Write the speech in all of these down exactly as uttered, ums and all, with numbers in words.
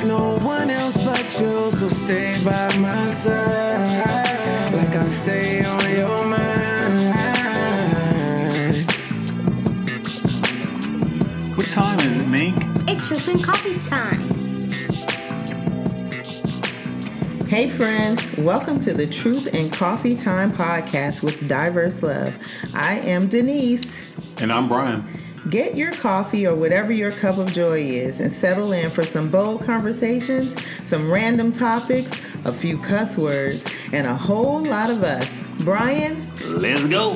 no one else but you, so stay by my side, like I stay on your mind. What time is it, Mink? It's Truth and Coffee time. Hey friends, welcome to the Truth and Coffee Time podcast with Diverse Love. I am Denise. And I'm Brian. Get your coffee or whatever your cup of joy is and settle in for some bold conversations, some random topics, a few cuss words, and a whole lot of us. Brian? Let's go.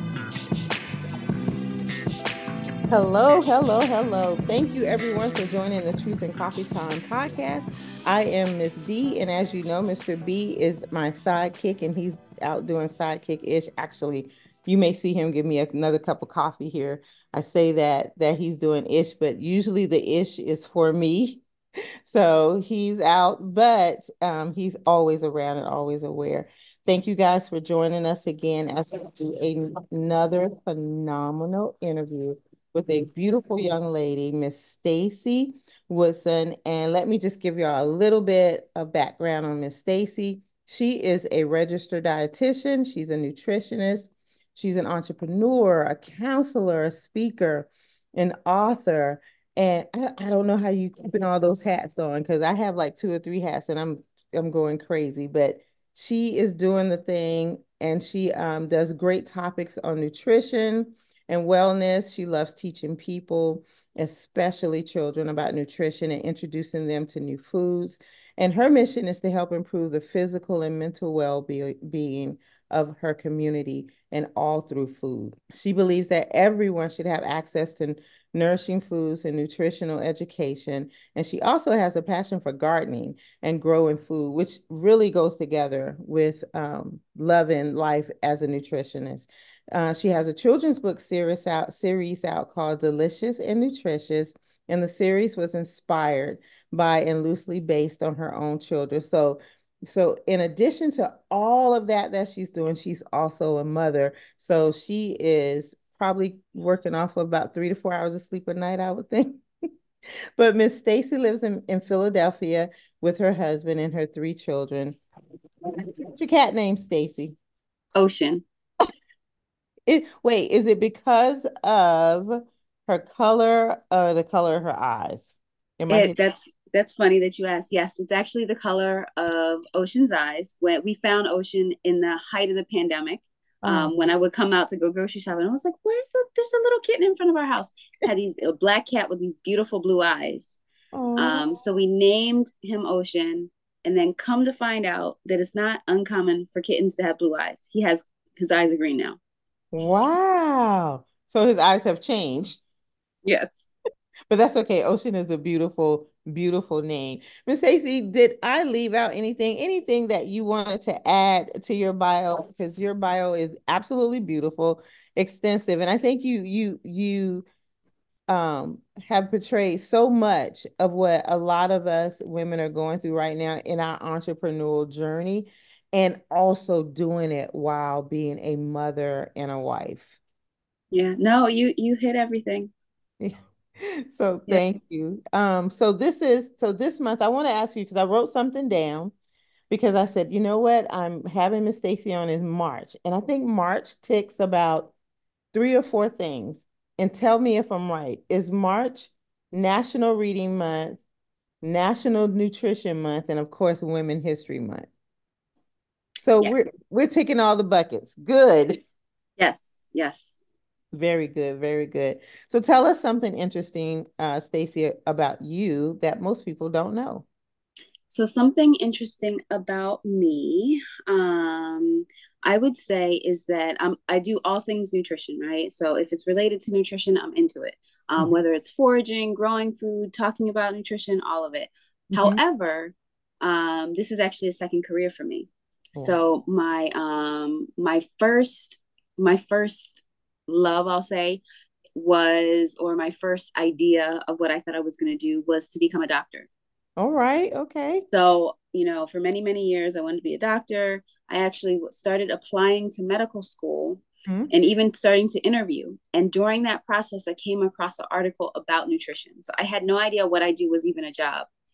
Hello, hello, hello. Thank you everyone for joining the Truth and Coffee Time podcast. I am Miss D, and as you know, Mister B is my sidekick, and he's out doing sidekick-ish. Actually, you may see him give me another cup of coffee here. I say that that he's doing ish, but usually the ish is for me. So he's out, but um, he's always around and always aware. Thank you guys for joining us again as we do a, another phenomenal interview with a beautiful young lady, Miss Stacy Woodson. And let me just give y'all a little bit of background on Miss Stacy. She is a registered dietitian. She's a nutritionist. She's an entrepreneur, a counselor, a speaker, an author. And I, I don't know how you keeping all those hats on, because I have like two or three hats and I'm I'm going crazy. But she is doing the thing, and she um, does great topics on nutrition and wellness. She loves teaching people, especially children, about nutrition and introducing them to new foods. And her mission is to help improve the physical and mental well-being of her community, and all through food. She believes that everyone should have access to nourishing foods and nutritional education. And she also has a passion for gardening and growing food, which really goes together with um, loving life as a nutritionist. Uh, she has a children's book series out, series out called Delicious and Nutritious, and the series was inspired by and loosely based on her own children. So, so in addition to all of that that she's doing, she's also a mother. So she is probably working off of about three to four hours of sleep a night, I would think. But Miss Stacy lives in, in Philadelphia with her husband and her three children. What's your cat name, Stacy? Ocean. It, wait, is it because of her color or the color of her eyes? Am I It, thinking- that's that's funny that you asked. Yes, it's actually the color of Ocean's eyes. When we found Ocean in the height of the pandemic, um, Oh. when I would come out to go grocery shopping, I was like, "Where's the? There's a little kitten in front of our house." Had these a black cat with these beautiful blue eyes. Oh. Um, so we named him Ocean, and then come to find out that it's not uncommon for kittens to have blue eyes. He has his eyes are green now. Wow. So his eyes have changed. Yes. But that's okay. Ocean is a beautiful, beautiful name. Miss Stacy, did I leave out anything, anything that you wanted to add to your bio? Because your bio is absolutely beautiful, extensive. And I think you you you um have portrayed so much of what a lot of us women are going through right now in our entrepreneurial journey, and also doing it while being a mother and a wife. Yeah. No, you you hit everything. So Yeah. thank you. Um, so this is so this month I want to ask you, because I wrote something down, because I said, you know what, I'm having Miss Stacy on in March, and I think March ticks about three or four things. And tell me if I'm right. Is March National Reading Month, National Nutrition Month, and of course Women History Month? So Yeah. we're we're ticking all the buckets. Good. Yes. Yes. Very good, very good. So tell us something interesting, uh, Stacy, about you that most people don't know. So something interesting about me, um, I would say is that um, I do all things nutrition, right? So if it's related to nutrition, I'm into it. Um, Mhm. whether it's foraging, growing food, talking about nutrition, all of it. Mhm. However, um, this is actually a second career for me. Wow. So my um, my first my first love, I'll say, was or my first idea of what I thought I was going to do was to become a doctor. All right. Okay. So, you know, for many, many years, I wanted to be a doctor. I actually started applying to medical school Mhm. and even starting to interview. And during that process, I came across an article about nutrition. So I had no idea what I do was even a job.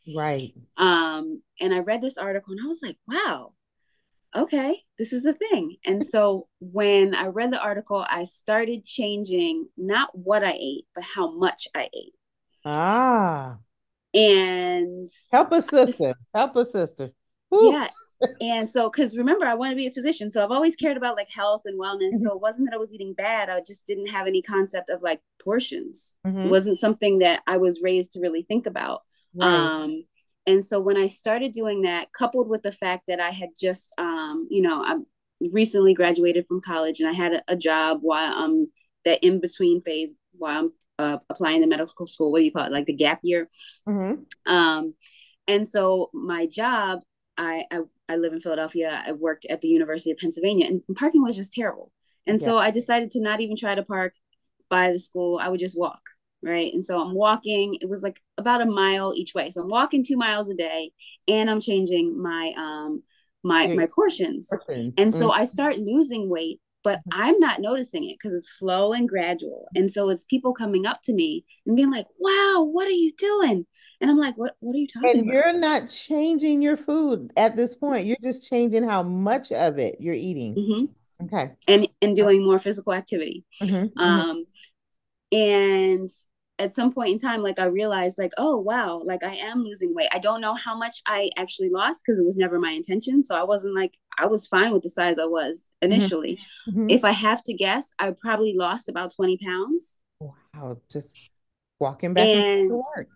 Right. Um, and I read this article and I was like, wow, okay, this is a thing. And so when I read the article, I started changing not what I ate, but how much I ate. Ah, And help a just, sister. Help a sister. Woo. yeah. And so, because remember, I want to be a physician. So I've always cared about like health and wellness. So it wasn't that I was eating bad. I just didn't have any concept of like portions. It Mm-hmm. wasn't something that I was raised to really think about. Right. Um, and so when I started doing that, coupled with the fact that I had just, um, you know, I recently graduated from college and I had a, a job while um that in between phase while I'm uh, applying to medical school. What do you call it? Like the gap year. Mm-hmm. Um, and so my job, I, I I live in Philadelphia. I worked at the University of Pennsylvania, and parking was just terrible. And Yeah. so I decided to not even try to park by the school. I would just walk, right? And so I'm walking. It was like about a mile each way. So I'm walking two miles a day, and I'm changing my um my Your my portions. portions. And so Mm. I start losing weight, but I'm not noticing it because it's slow and gradual. And so it's people coming up to me and being like, "Wow, what are you doing?" And I'm like, what, what are you talking And about? you're not changing your food at this point. You're just changing how much of it you're eating. hmm Okay. And and doing more physical activity. Mm-hmm. Um, and at some point in time, like I realized, like, oh wow, like I am losing weight. I don't know how much I actually lost because it was never my intention. So I wasn't like I was fine with the size I was initially. Mm-hmm. If I have to guess, I probably lost about twenty pounds. Wow, just walking back and forth to And work.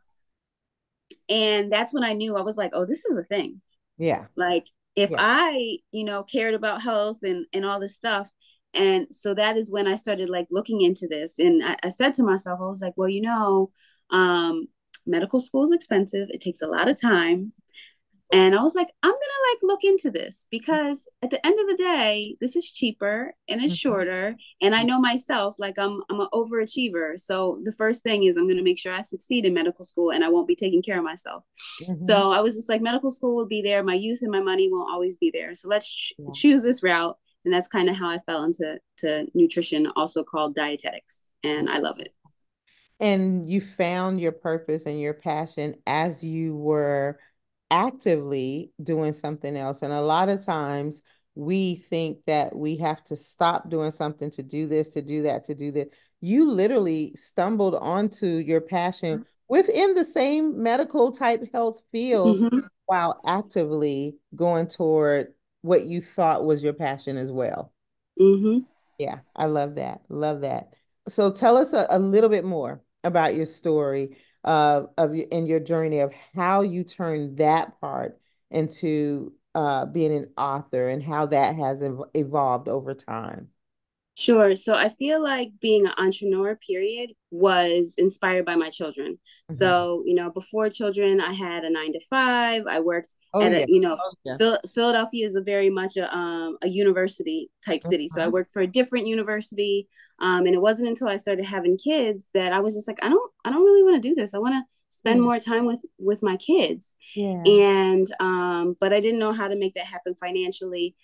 and that's when I knew I was like, oh, this is a thing. Yeah. Like if Yeah. I, you know, cared about health and and all this stuff. And so that is when I started like looking into this. And I, I said to myself, I was like, well, you know, um, medical school is expensive. It takes a lot of time. And I was like, I'm gonna like look into this because at the end of the day, this is cheaper and it's Mhm. shorter. And I know myself, like I'm I'm an overachiever. So the first thing is I'm gonna make sure I succeed in medical school and I won't be taking care of myself. Mhm. So I was just like, medical school will be there. My youth and my money won't always be there. So let's ch- Yeah. choose this route. And that's kind of how I fell into to nutrition, also called dietetics. And I love it. And you found your purpose and your passion as you were actively doing something else. And a lot of times we think that we have to stop doing something to do this, to do that, to do this. You literally stumbled onto your passion within the same medical type health field Mm-hmm. while actively going toward what you thought was your passion as well. Mm-hmm. Yeah, I love that. Love that. So tell us a, a little bit more about your story uh, of your, in your journey of how you turned that part into uh, being an author and how that has ev evolved over time. Sure. So I feel like being an entrepreneur, period, was inspired by my children. Mhm. So, you know, before children, I had a nine to five. I worked Oh at a, yeah. you know, Oh yeah. Phil- Philadelphia is a very much a, um, a university type city. So I Mhm. worked for a different university. Um, and it wasn't until I started having kids that I was just like, I don't, I don't really want to do this. I want to spend Yeah. more time with, with my kids. Yeah. And, um, but I didn't know how to make that happen financially.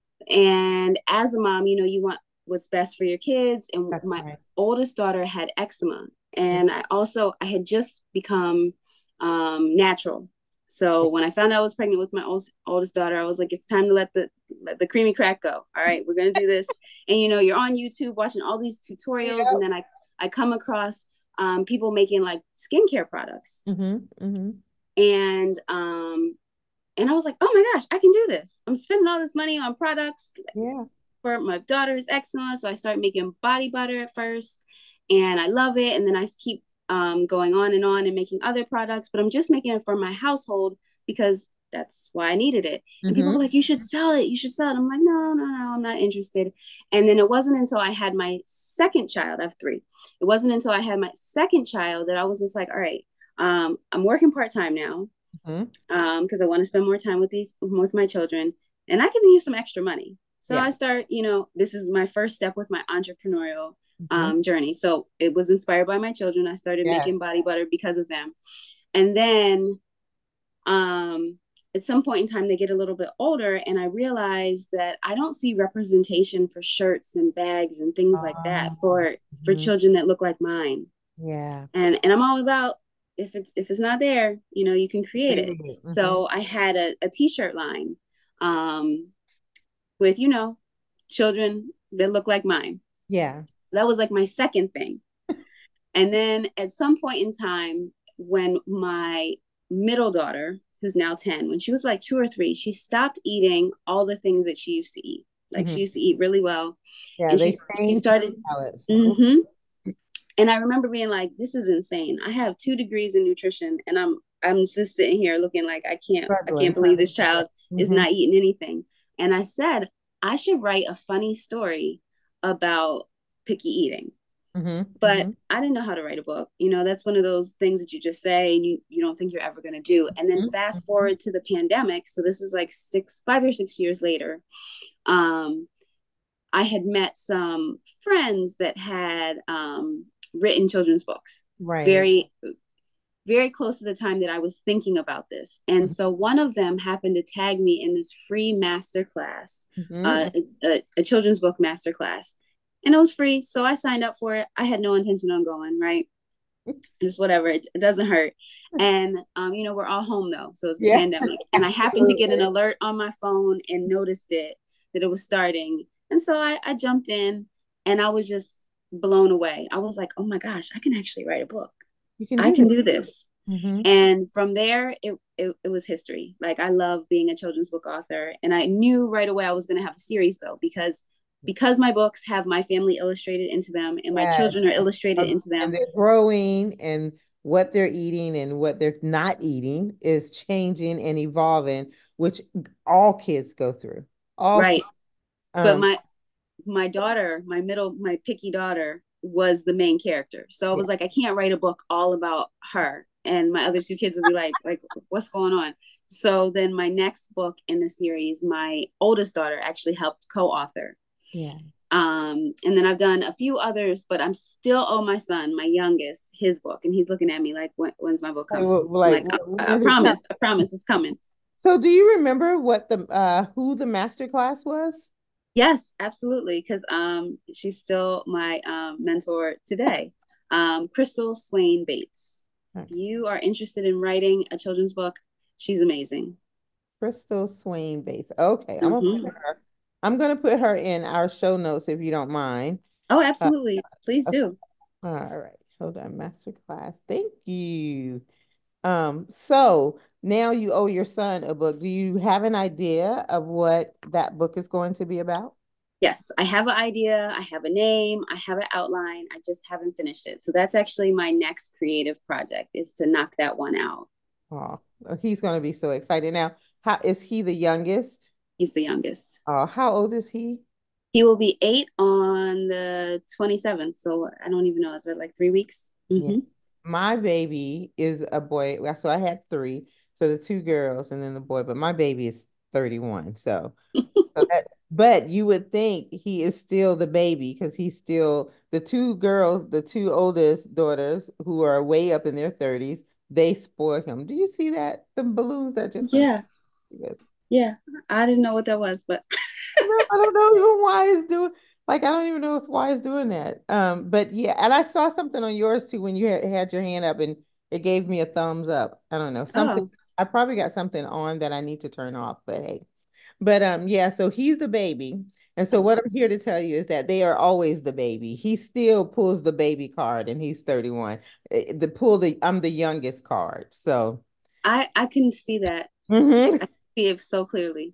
And as a mom, you know, you want what's best for your kids. And That's my right. oldest daughter had eczema. Mhm. And I also, I had just become um, natural. So when I found out I was pregnant with my oldest, oldest daughter, I was like, it's time to let the let the creamy crack go. All right, we're gonna do this. And you know, you're on YouTube watching all these tutorials, and Yep. then I I come across um, people making like skincare products, Mm-hmm. Mm-hmm. and um, and I was like, oh my gosh, I can do this. I'm spending all this money on products Yeah. for my daughter's eczema. So I started making body butter at first, and I love it. And then I keep um, going on and on and making other products, but I'm just making it for my household because that's why I needed it. And people were Mm-hmm. like, you should sell it. You should sell it. I'm like, no, no, no, I'm not interested. And then it wasn't until I had my second child, I have three. It wasn't until I had my second child that I was just like, all right, um, I'm working part time now Mm-hmm. um because I want to spend more time with these with my children and I can use some extra money. So Yeah. I start, you know, this is my first step with my entrepreneurial Mm-hmm. um journey. So it was inspired by my children. I started making Yes. body butter because of them. And then um at some point in time they get a little bit older and I realized that I don't see representation for shirts and bags and things like that Oh, for for mhm. children that look like mine. Yeah. And and I'm all about if it's if it's not there, you know, you can create it. Mm-hmm. So I had a, a t-shirt line um with, you know, children that look like mine. Yeah. That was like my second thing. And then at some point in time, when my middle daughter, who's now ten, when she was like two or three, she stopped eating all the things that she used to eat. Like Mm-hmm. she used to eat really well. Yeah, And they she, she started. Mm-hmm. And I remember being like, this is insane. I have two degrees in nutrition and I'm I'm just sitting here looking like I can't I can't believe this child mm-hmm. is not eating anything. And I said, I should write a funny story about picky eating. Mm-hmm. But mm-hmm. I didn't know how to write a book. You know, that's one of those things that you just say and you, you don't think you're ever going to do. And then mm-hmm. fast forward to the pandemic. So this is like six, five or six years later. Um, I had met some friends that had um, written children's books. Right. Very, very close to the time that I was thinking about this. And mm-hmm. so one of them happened to tag me in this free masterclass, mm-hmm. uh, a, a children's book masterclass. And it was free. So I signed up for it. I had no intention on going, right? Just whatever. It, it doesn't hurt. And, um, you know, we're all home though. So it's a yeah. pandemic. And I happened to get an alert on my phone and noticed it, that it was starting. And so I, I jumped in and I was just blown away. I was like, oh my gosh, I can actually write a book. You can I can this. do this. Mm-hmm. And from there, it, it it was history. Like I love being a children's book author. And I knew right away I was going to have a series though, because because my books have my family illustrated into them and my yes. children are illustrated and into them. And they're growing and what they're eating and what they're not eating is changing and evolving, which all kids go through. All right. Kids. Um, but my my daughter, my middle, my picky daughter was the main character. So I was yeah. like, I can't write a book all about her. And my other two kids would be like, like, what's going on? So then my next book in the series, my oldest daughter actually helped co-author. Yeah. Um, and then I've done a few others, but I'm still owe my son, my youngest, his book. And he's looking at me like, when, when's my book coming? Like, like I, I promise, I promise it's coming. So do you remember what the, uh, who the masterclass was? Yes, absolutely. Cause, um, she's still my, um, mentor today. Um, Crystal Swain Bates. Okay. If you are interested in writing a children's book, she's amazing. Crystal Swain Bates. Okay. I'm mm-hmm. gonna put her I'm going to put her in our show notes if you don't mind. Oh, absolutely. Uh, Please do. All right. Hold on. Masterclass. Thank you. Um, so now you owe your son a book. Do you have an idea of what that book is going to be about? Yes, I have an idea. I have a name. I have an outline. I just haven't finished it. So that's actually my next creative project, is to knock that one out. Oh, he's going to be so excited. Now, how is he the youngest? He's the youngest. Oh, how old is he? He will be eight on the twenty-seventh. So I don't even know. Is it like three weeks? Mm-hmm. Yeah. My baby is a boy. So I had three. So the two girls and then the boy. But my baby is thirty-one. So, so that, but you would think he is still the baby because he's still the two girls, the two oldest daughters who are way up in their thirties. They spoil him. Do you see that? The balloons that just yeah. Yeah, I didn't know what that was, but I don't know even why it's doing like I don't even know why it's doing that. Um, but yeah, and I saw something on yours too when you had, had your hand up and it gave me a thumbs up. I don't know something. Oh. I probably got something on that I need to turn off, but hey, but um, yeah. So he's the baby, and so what I'm here to tell you is that they are always the baby. He still pulls the baby card, and he's thirty-one. The pull the I'm the youngest card, so I I can see that. Mm-hmm. I see it so clearly.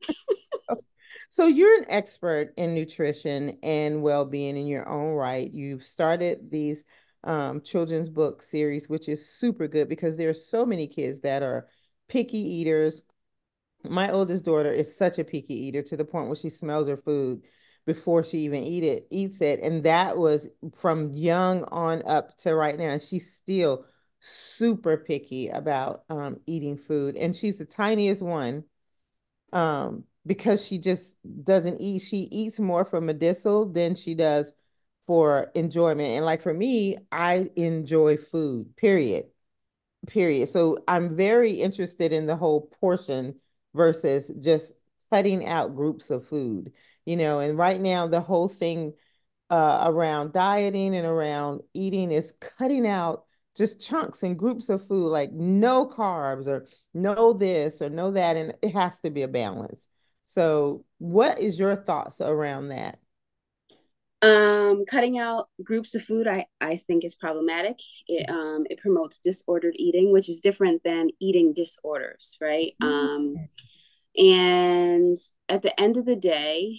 So you're an expert in nutrition and well-being in your own right. You've started these um, children's book series, which is super good because there are so many kids that are picky eaters. My oldest daughter is such a picky eater to the point where she smells her food before she even eat it, eats it. And that was from young on up to right now. And she's still super picky about um, eating food. And she's the tiniest one. Um, because she just doesn't eat. She eats more for medicinal than she does for enjoyment. And like for me, I enjoy food, period, period. So I'm very interested in the whole portion versus just cutting out groups of food, you know, and right now the whole thing uh, around dieting and around eating is cutting out just chunks and groups of food, like no carbs or no this or no that, and it has to be a balance. So, what is your thoughts around that? Um, cutting out groups of food, I, I think is problematic. It um it promotes disordered eating, which is different than eating disorders, right? Um, and at the end of the day,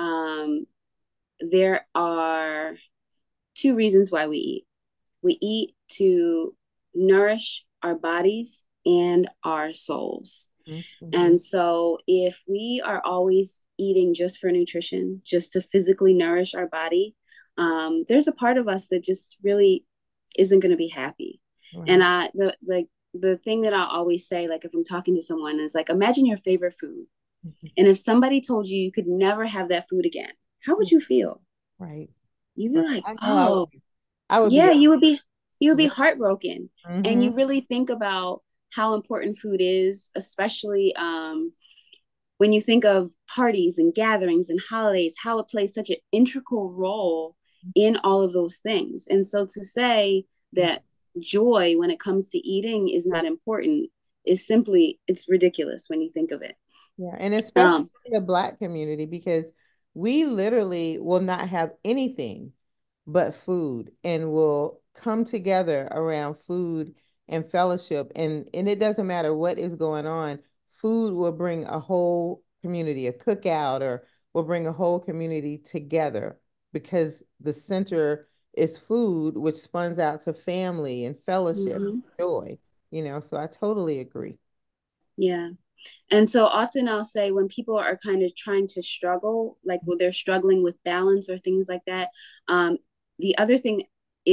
um, there are two reasons why we eat. We eat to nourish our bodies and our souls. Mm-hmm. And so, if we are always eating just for nutrition, just to physically nourish our body, um, there's a part of us that just really isn't going to be happy. Right. And I, the like the thing that I always say, like if I'm talking to someone, is like, imagine your favorite food, mm-hmm. and if somebody told you you could never have that food again, how would you feel? Right. You'd be like, I oh, I would, I would yeah, be, you would be, you would be heartbroken, mm-hmm. and you really think about how important food is, especially um, when you think of parties and gatherings and holidays, how it plays such an integral role in all of those things. And so to say that joy when it comes to eating is not important is simply, it's ridiculous when you think of it. Yeah, and especially um, in the Black community, because we literally will not have anything but food and will come together around food and fellowship. And, and it doesn't matter what is going on, food will bring a whole community, a cookout, or will bring a whole community together because the center is food, which spuns out to family and fellowship, mm-hmm. joy, you know, so I totally agree. Yeah. And so often I'll say when people are kind of trying to struggle, like when they're struggling with balance or things like that, um, the other thing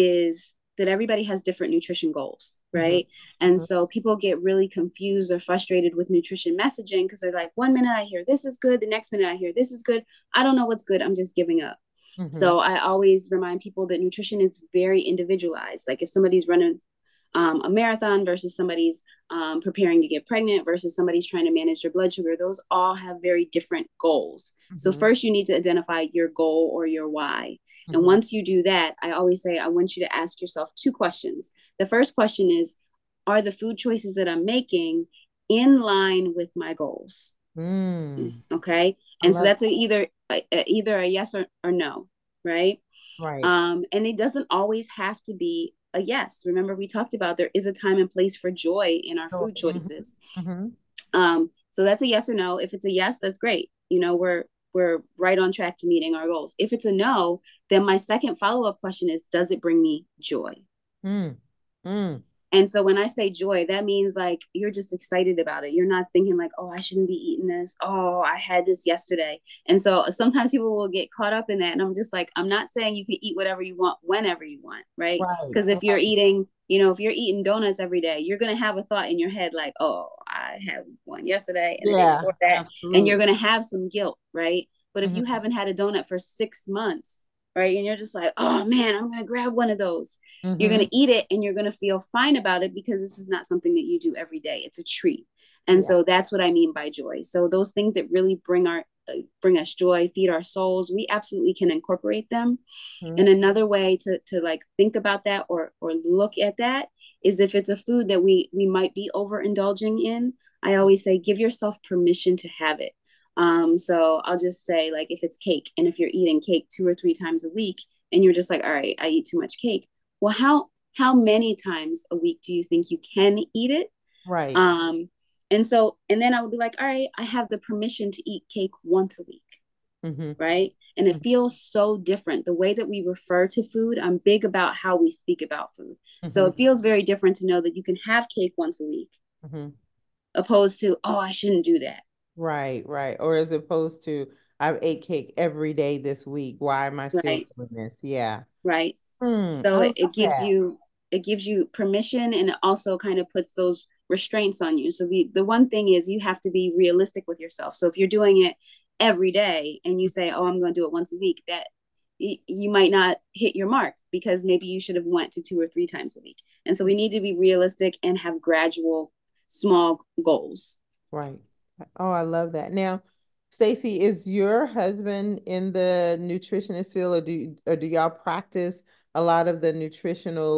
is that everybody has different nutrition goals, right? Mm-hmm. And mm-hmm. so people get really confused or frustrated with nutrition messaging because they're like, one minute I hear this is good, the next minute I hear this is good. I don't know what's good. I'm just giving up. Mm-hmm. So I always remind people that nutrition is very individualized. Like if somebody's running Um, a marathon versus somebody's um, preparing to get pregnant versus somebody's trying to manage their blood sugar, those all have very different goals. Mm-hmm. So first you need to identify your goal or your why. Mm-hmm. And once you do that, I always say, I want you to ask yourself two questions. The first question is, are the food choices that I'm making in line with my goals? Mm. Okay. And so that's a, either, a, a, either a yes or, or no. Right. Right. Um, and it doesn't always have to be a yes. Remember, we talked about there is a time and place for joy in our food choices. Mm-hmm. Um, so that's a yes or no. If it's a yes, that's great. You know, we're we're right on track to meeting our goals. If it's a no, then my second follow-up question is, does it bring me joy? Mm. Mm. And so when I say joy, that means like you're just excited about it. You're not thinking like, oh, I shouldn't be eating this. Oh, I had this yesterday. And so sometimes people will get caught up in that. And I'm just like, I'm not saying you can eat whatever you want, whenever you want, right? Because right. if you're eating, you know, if you're eating donuts every day, you're going to have a thought in your head like, oh, I had one yesterday and yeah, the day before that. Absolutely. And you're going to have some guilt, right? But if mm-hmm. you haven't had a donut for six months, right, and you're just like, oh man, I'm going to grab one of those. Mm-hmm. You're going to eat it and you're going to feel fine about it because this is not something that you do every day. It's a treat. And yeah. so that's what I mean by joy. So those things that really bring our uh, bring us joy, feed our souls, we absolutely can incorporate them. Mm-hmm. And another way to to like think about that or or look at that is if it's a food that we we might be overindulging in, I always say give yourself permission to have it. Um, so I'll just say like if it's cake and if you're eating cake two or three times a week and you're just like, all right, I eat too much cake. Well, how how many times a week do you think you can eat it? Right. Um, and so, and then I would be like, all right, I have the permission to eat cake once a week. Mm-hmm. Right. And it mm-hmm. feels so different. The way that we refer to food, I'm big about how we speak about food. Mm-hmm. So it feels very different to know that you can have cake once a week mm-hmm. opposed to, oh, I shouldn't do that. Right, right. Or as opposed to, I've ate cake every day this week. Why am I still right. doing this? Yeah. Right. Hmm, so it, it gives that. you it gives you permission, and it also kind of puts those restraints on you. So we, the one thing is you have to be realistic with yourself. So if you're doing it every day and you say, oh, I'm going to do it once a week, that y- you might not hit your mark because maybe you should have went to two or three times a week. And so we need to be realistic and have gradual, small goals. Right. Oh, I love that. Now, Stacey, is your husband in the nutritionist field, or do you, or do y'all practice a lot of the nutritional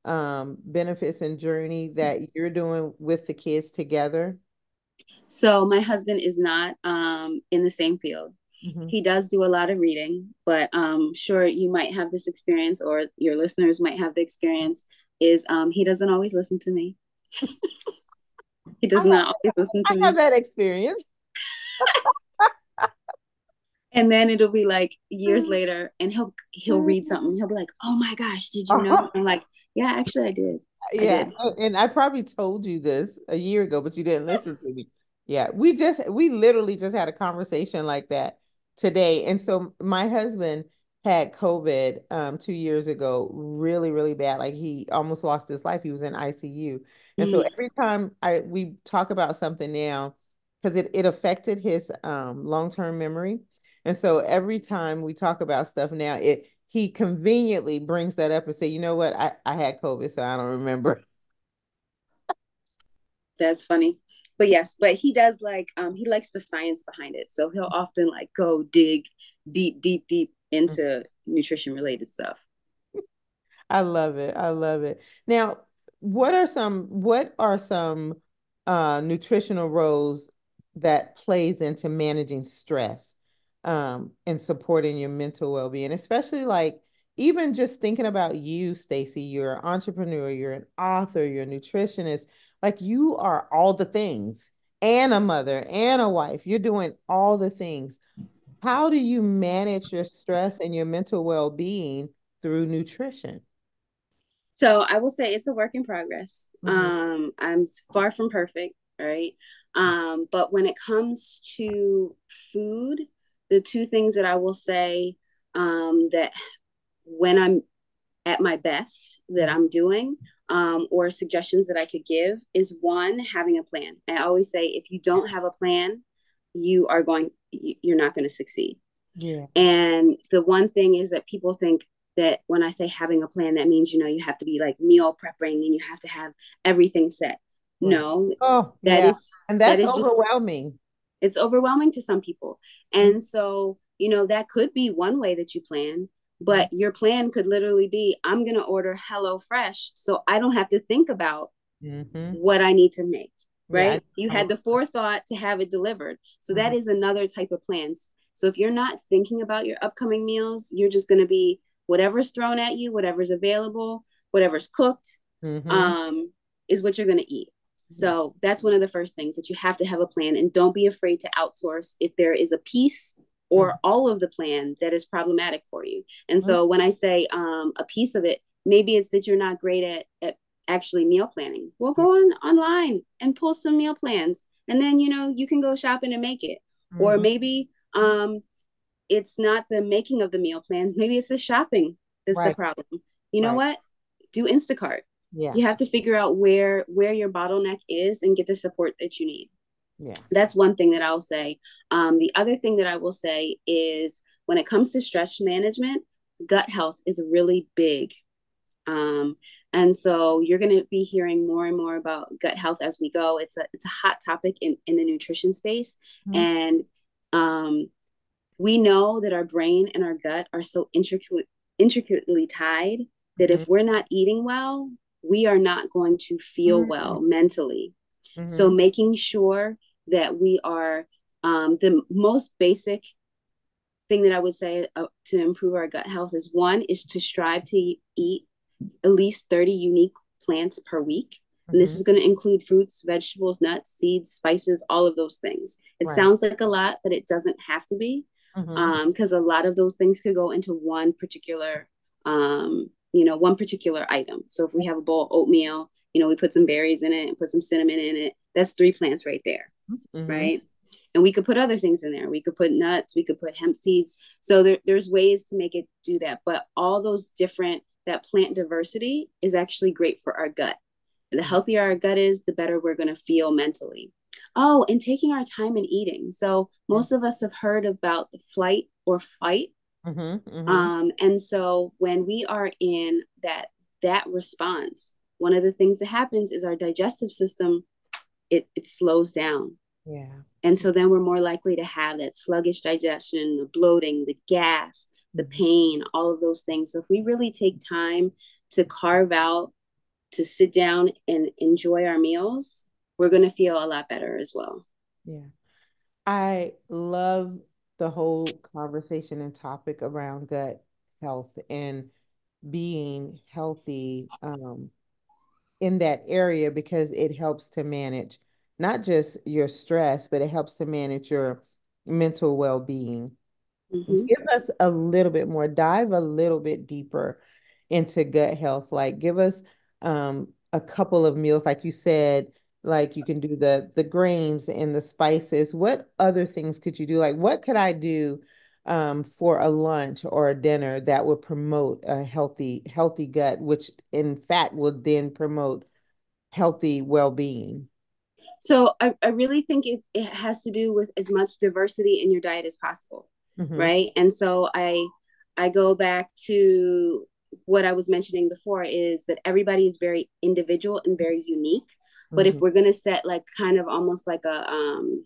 um, benefits and journey that you're doing with the kids together? So my husband is not um, in the same field. Mm-hmm. He does do a lot of reading, but um, sure, you might have this experience, or your listeners might have the experience, is um, he doesn't always listen to me. He does I not have, always listen to I have me. that experience. And then it'll be like years later, and he'll he'll read something. He'll be like, "Oh my gosh, did you know?" I'm like, "Yeah, actually, I did. I Yeah, did." and and I probably told you this a year ago, but you didn't listen to me. Yeah, we just we literally just had a conversation like that today. And so my husband had COVID um two years ago, really, really bad. Like he almost lost his life. He was in I C U. And so Mm. every time I we talk about something now, because it, it affected his um long-term memory. And so every time we talk about stuff now, it he conveniently brings that up and say, you know what, I, I had COVID, so I don't remember. That's funny. But yes, but he does like um he likes the science behind it. So he'll often like go dig deep, deep, deep into nutrition related stuff. I love it. I love it. Now, what are some what are some uh nutritional roles that plays into managing stress um and supporting your mental well-being, especially like even just thinking about you, Stacey, you're an entrepreneur, you're an author, you're a nutritionist, like you are all the things and a mother and a wife. You're doing all the things. How do you manage your stress and your mental well-being through nutrition? So I will say it's a work in progress. Mhm. Um, I'm far from perfect, right? Um, but when it comes to food, the two things that I will say um, that when I'm at my best that I'm doing, um, or suggestions that I could give is one, having a plan. I always say if you don't have a plan, you are going, you're not going to succeed. Yeah. And the one thing is that people think that when I say having a plan, that means, you know, you have to be like meal prepping and you have to have everything set. Right. No, Oh, that yeah. is, And that that's is just, overwhelming. it's overwhelming to some people. Mhm. And so, you know, that could be one way that you plan, Mhm. but your plan could literally be, I'm going to order Hello Fresh so I don't have to think about Mhm. what I need to make, Yeah. right? You I- had the forethought to have it delivered. So that Mhm. is another type of plans. So if you're not thinking about your upcoming meals, you're just going to be whatever's thrown at you, whatever's available, whatever's cooked, Mhm. um, is what you're going to eat. Yeah. So that's one of the first things that you have to have a plan, and don't be afraid to outsource if there is a piece or Mhm. all of the plan that is problematic for you. And Mhm. so when I say um, a piece of it, maybe it's that you're not great at, at actually meal planning. Well, go on online and pull some meal plans, and then you know you can go shopping and make it. Or Mhm. maybe um, it's not the making of the meal plans. Maybe it's the shopping that's the Right. problem. You know Right. what? Do Instacart. Yeah. You have to figure out where where your bottleneck is and get the support that you need. Yeah. That's one thing that I'll say. Um, the other thing that I will say is when it comes to stress management, gut health is really big. Um, and so you're going to be hearing more and more about gut health as we go. It's a it's a hot topic in, in the nutrition space. Mhm. And um, we know that our brain and our gut are so intricately intricately tied that Mhm. if we're not eating well, we are not going to feel Mhm. well mentally. So Mhm. making sure that we are um, the most basic thing that I would say uh, to improve our gut health is one is to strive to eat at least thirty unique plants per week. And this Mhm. is going to include fruits, vegetables, nuts, seeds, spices, all of those things. It Right. sounds like a lot, but it doesn't have to be, Mhm. because um, a lot of those things could go into one particular, um, you know, one particular item. So if we have a bowl of oatmeal, you know, we put some berries in it and put some cinnamon in it. That's three plants right there, Mhm. right? And we could put other things in there. We could put nuts, we could put hemp seeds. So there, there's ways to make it do that. But all those different, that plant diversity is actually great for our gut. And the healthier our gut is, the better we're going to feel mentally. Oh, and taking our time in eating. So most of us have heard about the flight or fight. Mhm. Mhm. Um, and so when we are in that that response, one of the things that happens is our digestive system, it, it slows down. Yeah. And so then we're more likely to have that sluggish digestion, the bloating, the gas, the Mhm. pain, all of those things. So if we really take time to carve out to sit down and enjoy our meals, we're going to feel a lot better as well. Yeah. I love the whole conversation and topic around gut health and being healthy um, in that area because it helps to manage not just your stress, but it helps to manage your mental well-being. Mm-hmm. Give us a little bit more, dive a little bit deeper into gut health. Like give us um, a couple of meals, like you said, like you can do the the grains and the spices. What other things could you do? Like what could I do um, for a lunch or a dinner that would promote a healthy healthy gut, which in fact will then promote healthy well-being? So I, I really think it, it has to do with as much diversity in your diet as possible, Mm-hmm. right? And so I I go back to what I was mentioning before is that everybody is very individual and very unique. But if Mm-hmm. we're gonna set like kind of almost like a um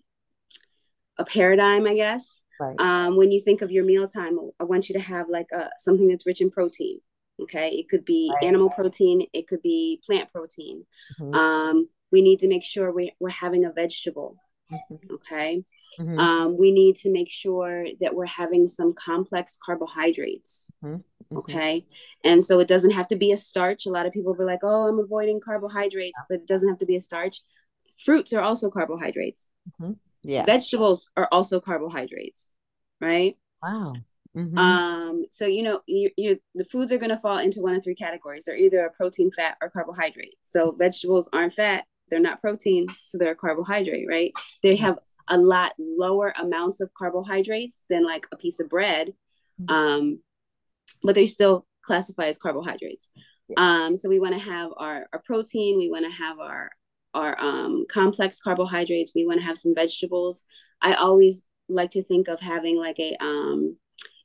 a paradigm, I guess, Right. um, when you think of your mealtime, I want you to have like a something that's rich in protein. Okay, it could be Right. animal protein, it could be plant protein. Mm-hmm. Um, we need to make sure we, we're having a vegetable. Mm-hmm. Okay, Mm-hmm. um, we need to make sure that we're having some complex carbohydrates. Mm-hmm. Okay, and so it doesn't have to be a starch. A lot of people be like, "Oh, I'm avoiding carbohydrates," but it doesn't have to be a starch. Fruits are also carbohydrates. Mm-hmm. Yeah. Vegetables are also carbohydrates, right? Wow. Mm-hmm. Um, so you know, you, you the foods are going to fall into one of three categories. They're either a protein, fat, or carbohydrate. So vegetables aren't fat, they're not protein, so they're a carbohydrate, right? They have a lot lower amounts of carbohydrates than like a piece of bread, um, but they still classify as carbohydrates. Yeah. Um, so we want to have our, our protein, we want to have our our um, complex carbohydrates, we want to have some vegetables. I always like to think of having like a um,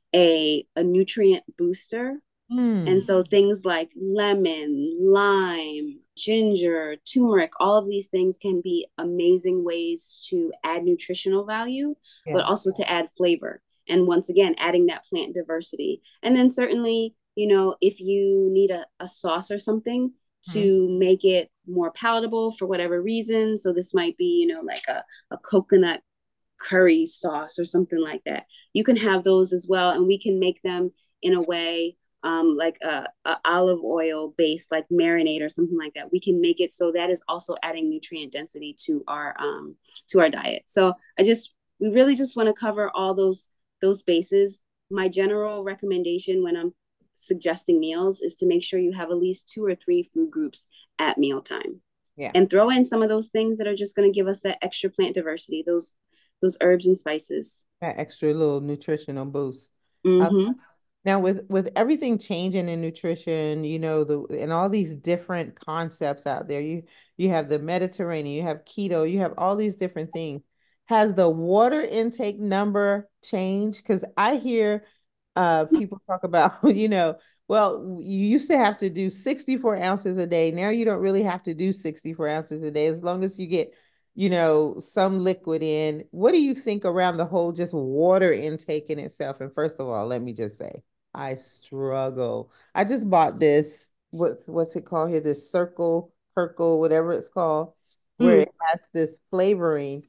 a a nutrient booster. Mm. And so things like lemon, lime, ginger, turmeric, all of these things can be amazing ways to add nutritional value, Yeah. but also to add flavor. And once again, adding that plant diversity. And then certainly, you know, if you need a, a sauce or something to mm-hmm. make it more palatable for whatever reason. So this might be, you know, like a, a coconut curry sauce or something like that. You can have those as well. And we can make them in a way um, like a, a olive oil based like marinade or something like that. We can make it so that is also adding nutrient density to our um, to our diet. So I just we really just want to cover all those those bases. My general recommendation when I'm suggesting meals is to make sure you have at least two or three food groups at mealtime. Yeah. And throw in some of those things that are just going to give us that extra plant diversity, those those herbs and spices. That extra little nutritional boost. Mm-hmm. Uh, now with with everything changing in nutrition, you know, the and all these different concepts out there, you you have the Mediterranean, you have keto, you have all these different things. Has the water intake number changed? Because I hear uh people talk about, you know, well, you used to have to do sixty-four ounces a day. Now you don't really have to do sixty-four ounces a day as long as you get, you know, some liquid in. What do you think around the whole just water intake in itself? And first of all, let me just say, I struggle. I just bought this, what's what's it called here? This Circle, Perkle, whatever it's called, where Mm. it has this flavoring.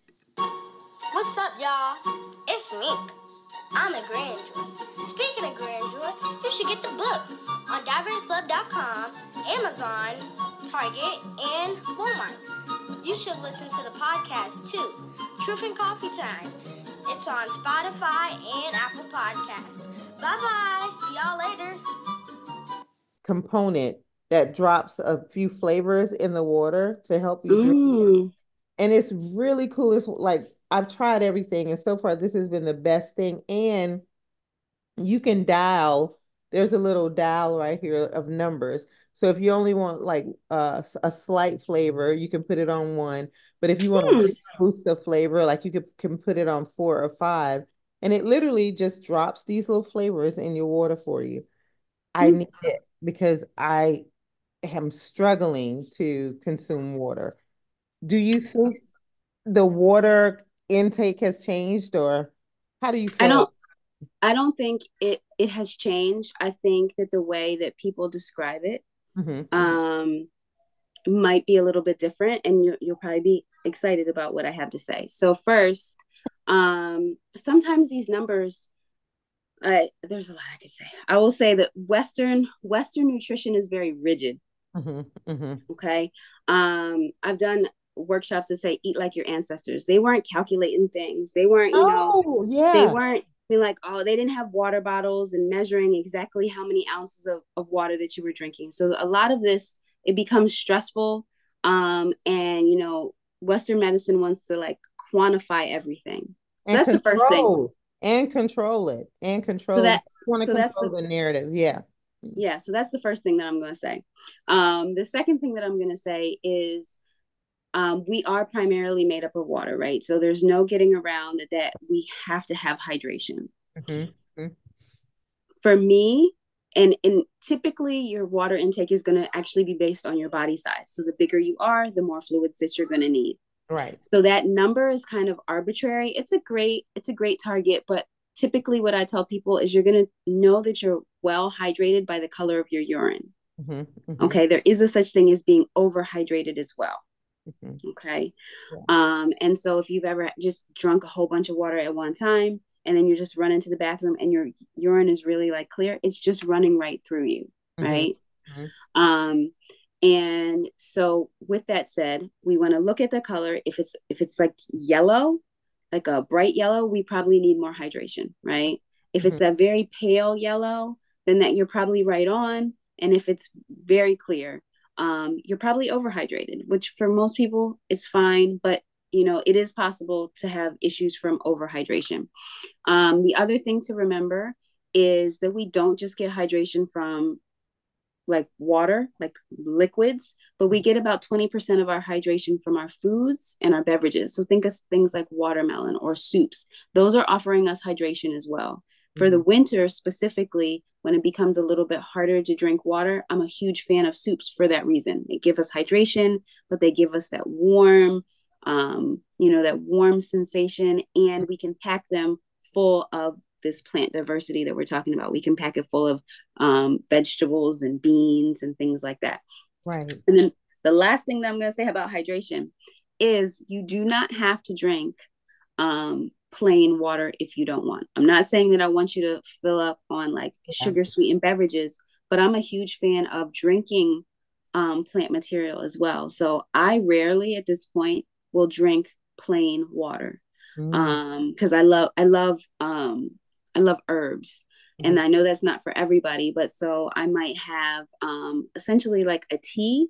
What's up, y'all? It's Mink. I'm a grandeur. Speaking of grandeur, you should get the book on diverse club dot com, Amazon, Target, and Walmart. You should listen to the podcast too, Truth and Coffee Time. It's on Spotify and Apple Podcasts. Bye-bye. See y'all later. Component that drops a few flavors in the water to help you drink. Mm. And it's really cool. It's like I've tried everything, and so far this has been the best thing. And you can dial, there's a little dial right here of numbers. So if you only want like uh, a slight flavor, you can put it on one. But if you want Hmm. to boost the flavor, like you could, can put it on four or five. And it literally just drops these little flavors in your water for you. I Hmm. need it because I am struggling to consume water. Do you think the water intake has changed, or how do you I feel? don't I don't think it it has changed. I think that the way that people describe it Mhm. um might be a little bit different, and you, you'll probably be excited about what I have to say. So first, um, sometimes these numbers, uh, there's a lot I could say. I will say that Western Western nutrition is very rigid. Mm-hmm, mm-hmm. Okay. Um, I've done workshops that say eat like your ancestors. They weren't calculating things. They weren't, you know, Oh, they yeah. weren't being like, oh, they didn't have water bottles and measuring exactly how many ounces of, of water that you were drinking. So a lot of this, it becomes stressful. Um, and you know, Western medicine wants to like quantify everything. So And that's the first thing. control and control it and So control. that Want to so that's control the the narrative. Yeah. yeah, so that's the first thing that I'm going to say. Um, the second thing that I'm going to say is um, we are primarily made up of water, right? So there's no getting around that, that we have to have hydration. Mm-hmm. For me, and, and typically your water intake is going to actually be based on your body size. So the bigger you are, the more fluids that you're going to need. Right. So that number is kind of arbitrary. It's a great, it's a great target, but typically what I tell people is you're going to know that you're well hydrated by the color of your urine. Mm-hmm. Mm-hmm. Okay. There is a such thing as being overhydrated as well. Mm-hmm. Okay. Yeah. Um, and so if you've ever just drunk a whole bunch of water at one time and then you just run into the bathroom and your urine is really like clear, it's just running right through you. Mm-hmm. Right. Mm-hmm. Um, and so with that said, we want to look at the color. If it's if it's like yellow, like a bright yellow, we probably need more hydration, right? If it's Mm-hmm. a very pale yellow, then that you're probably right on. And if it's very clear, um, you're probably overhydrated, which for most people it's fine, but you know it is possible to have issues from overhydration. Um, the other thing to remember is that we don't just get hydration from like water, like liquids, but we get about twenty percent of our hydration from our foods and our beverages. So think of things like watermelon or soups. Those are offering us hydration as well. For the winter specifically, when it becomes a little bit harder to drink water, I'm a huge fan of soups for that reason. They give us hydration, but they give us that warm, um, you know, that warm sensation, and we can pack them full of this plant diversity that we're talking about. We can pack it full of um, vegetables and beans and things like that. Right. And then the last thing that I'm going to say about hydration is you do not have to drink um, plain water if you don't want. I'm not saying that I want you to fill up on like Yeah. sugar sweetened beverages, but I'm a huge fan of drinking um, plant material as well. So I rarely at this point will drink plain water. Mm-hmm. Um, because I love I love um I love herbs. And Mm-hmm. I know that's not for everybody, but so I might have um, essentially like a tea,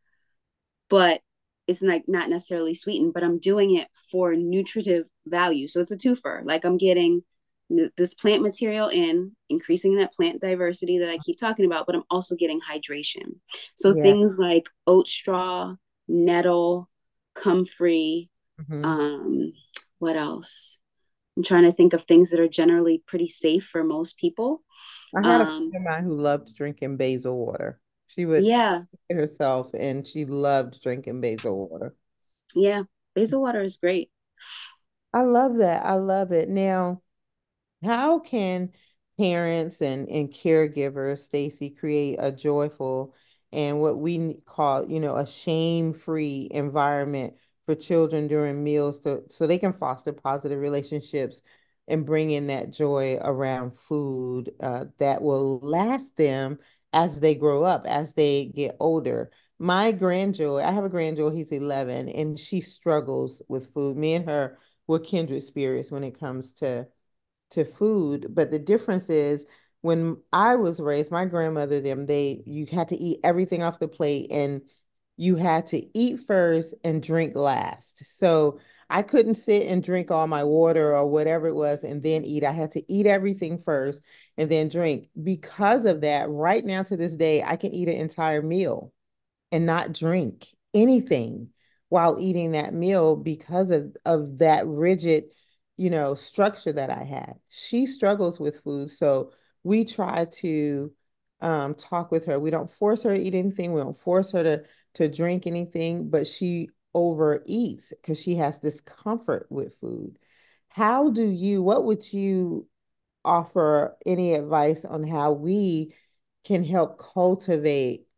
but it's like not necessarily sweetened, but I'm doing it for nutritive value. So it's a twofer. Like I'm getting th- this plant material in, increasing that plant diversity that I keep talking about, but I'm also getting hydration. So Yeah. things like oat straw, nettle, comfrey, Mm-hmm. um, what else? I'm trying to think of things that are generally pretty safe for most people. I had a Um, friend of mine who loved drinking basil water. She would yeah, it herself and she loved drinking basil water. yeah. Basil water is great. I love that. I love it. Now, how can parents and, and caregivers, Stacy, create a joyful and what we call, you know, a shame-free environment for children during meals to, so they can foster positive relationships and bring in that joy around food uh, that will last them as they grow up, as they get older. My grandjoy, I have a grandjoy, he's eleven, and she struggles with food. Me and her were kindred spirits when it comes to to food. But the difference is when I was raised, my grandmother, them, they you had to eat everything off the plate and you had to eat first and drink last. So I couldn't sit and drink all my water or whatever it was and then eat. I had to eat everything first and then drink. Because of that, right now to this day, I can eat an entire meal and not drink anything while eating that meal because of, of that rigid, you know, structure that I had. She struggles with food. So we try to um, talk with her. We don't force her to eat anything. We don't force her to, to drink anything, but she overeats because she has discomfort with food. How do you, what would you offer any advice on how we can help cultivate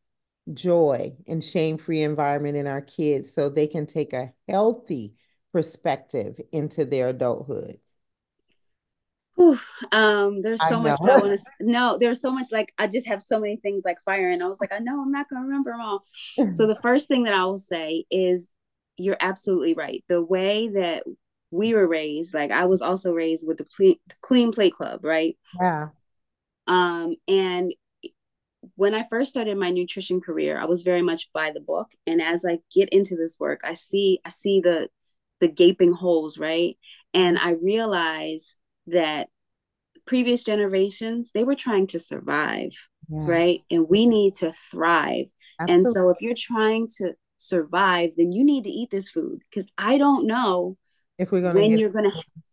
joy and shame-free environment in our kids so they can take a healthy perspective into their adulthood? Whew, um, there's I so much that I know. want to no, there's so much, like, I just have so many things like fire, and I was like, I know I'm not gonna remember them all. So the first thing that I will say is you're absolutely right. The way that we were raised, like I was also raised with the Clean, Clean Plate Club, right? Yeah. Um, and when I first started my nutrition career, I was very much by the book. And as I get into this work, I see I see the the gaping holes, right? And I realize that previous generations, they were trying to survive, Yeah. right? And we need to thrive. And Absolutely. so if you're trying to survive, then you need to eat this food, because I don't know If we're gonna when get you're gonna,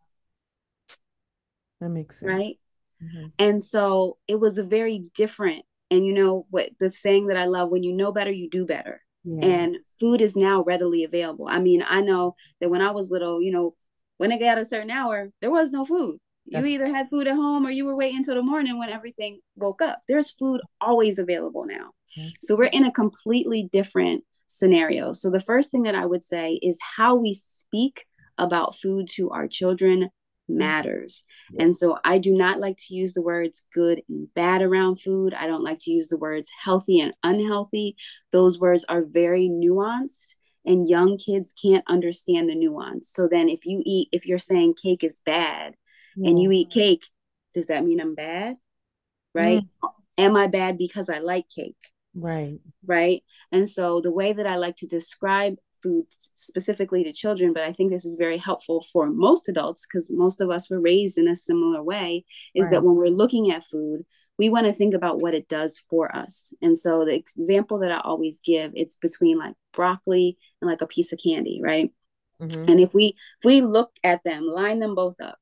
that makes sense. right? Mhm. And so it was a very different, and you know what the saying that I love, when you know better, you do better. Yeah. And food is now readily available. I mean, I know that when I was little, you know, when it got a certain hour, there was no food. You That's either had food at home or you were waiting until the morning when everything woke up. There's food always available now. yeah. So we're in a completely different scenario. So the first thing that I would say is how we speak about food to our children matters. Yeah. And so I do not like to use the words good and bad around food. I don't like to use the words healthy and unhealthy. Those words are very nuanced, and young kids can't understand the nuance. So then if you eat, if you're saying cake is bad and Yeah. you eat cake, does that mean I'm bad? Right? Mm, Am I bad because I like cake? right. Right. And so the way that I like to describe food specifically to children, but I think this is very helpful for most adults because most of us were raised in a similar way, is Right. that when we're looking at food, we want to think about what it does for us. And so the example that I always give, it's between like broccoli and like a piece of candy, right? Mm-hmm. And if we if we look at them, line them both up,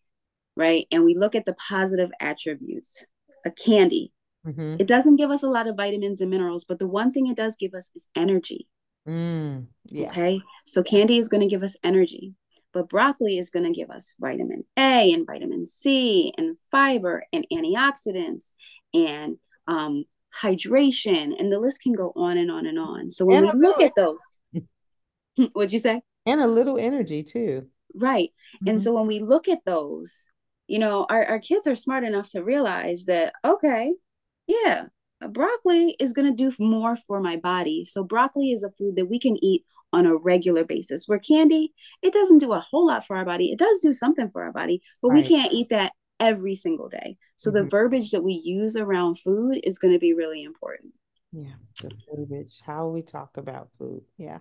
right? And we look at the positive attributes, a candy, Mm-hmm. it doesn't give us a lot of vitamins and minerals, but the one thing it does give us is energy. Mm, yeah. Okay. So candy is going to give us energy, but broccoli is going to give us vitamin A and vitamin C and fiber and antioxidants and um, hydration. And the list can go on and on and on. So when And we a look little at those, what'd you say? and a little energy too. Right. And Mm-hmm. so when we look at those, you know, our, our kids are smart enough to realize that, okay, yeah, broccoli is going to do more for my body. So broccoli is a food that we can eat on a regular basis. Where candy, it doesn't do a whole lot for our body. It does do something for our body, but we Right. can't eat that every single day. So the Mm-hmm. verbiage that we use around food is going to be really important. Yeah. The verbiage, how we talk about food. Yeah.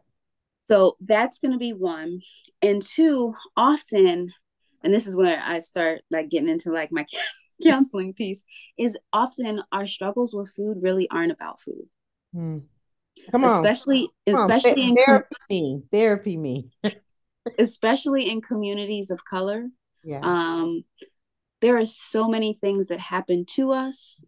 So that's going to be one. And two, often, and this is where I start like getting into like my counseling piece, is often our struggles with food really aren't about food. Mm. Come on. Especially, Come on. especially in com- Therapy me. Therapy me. especially in communities of color. Yeah. Um, there are so many things that happen to us,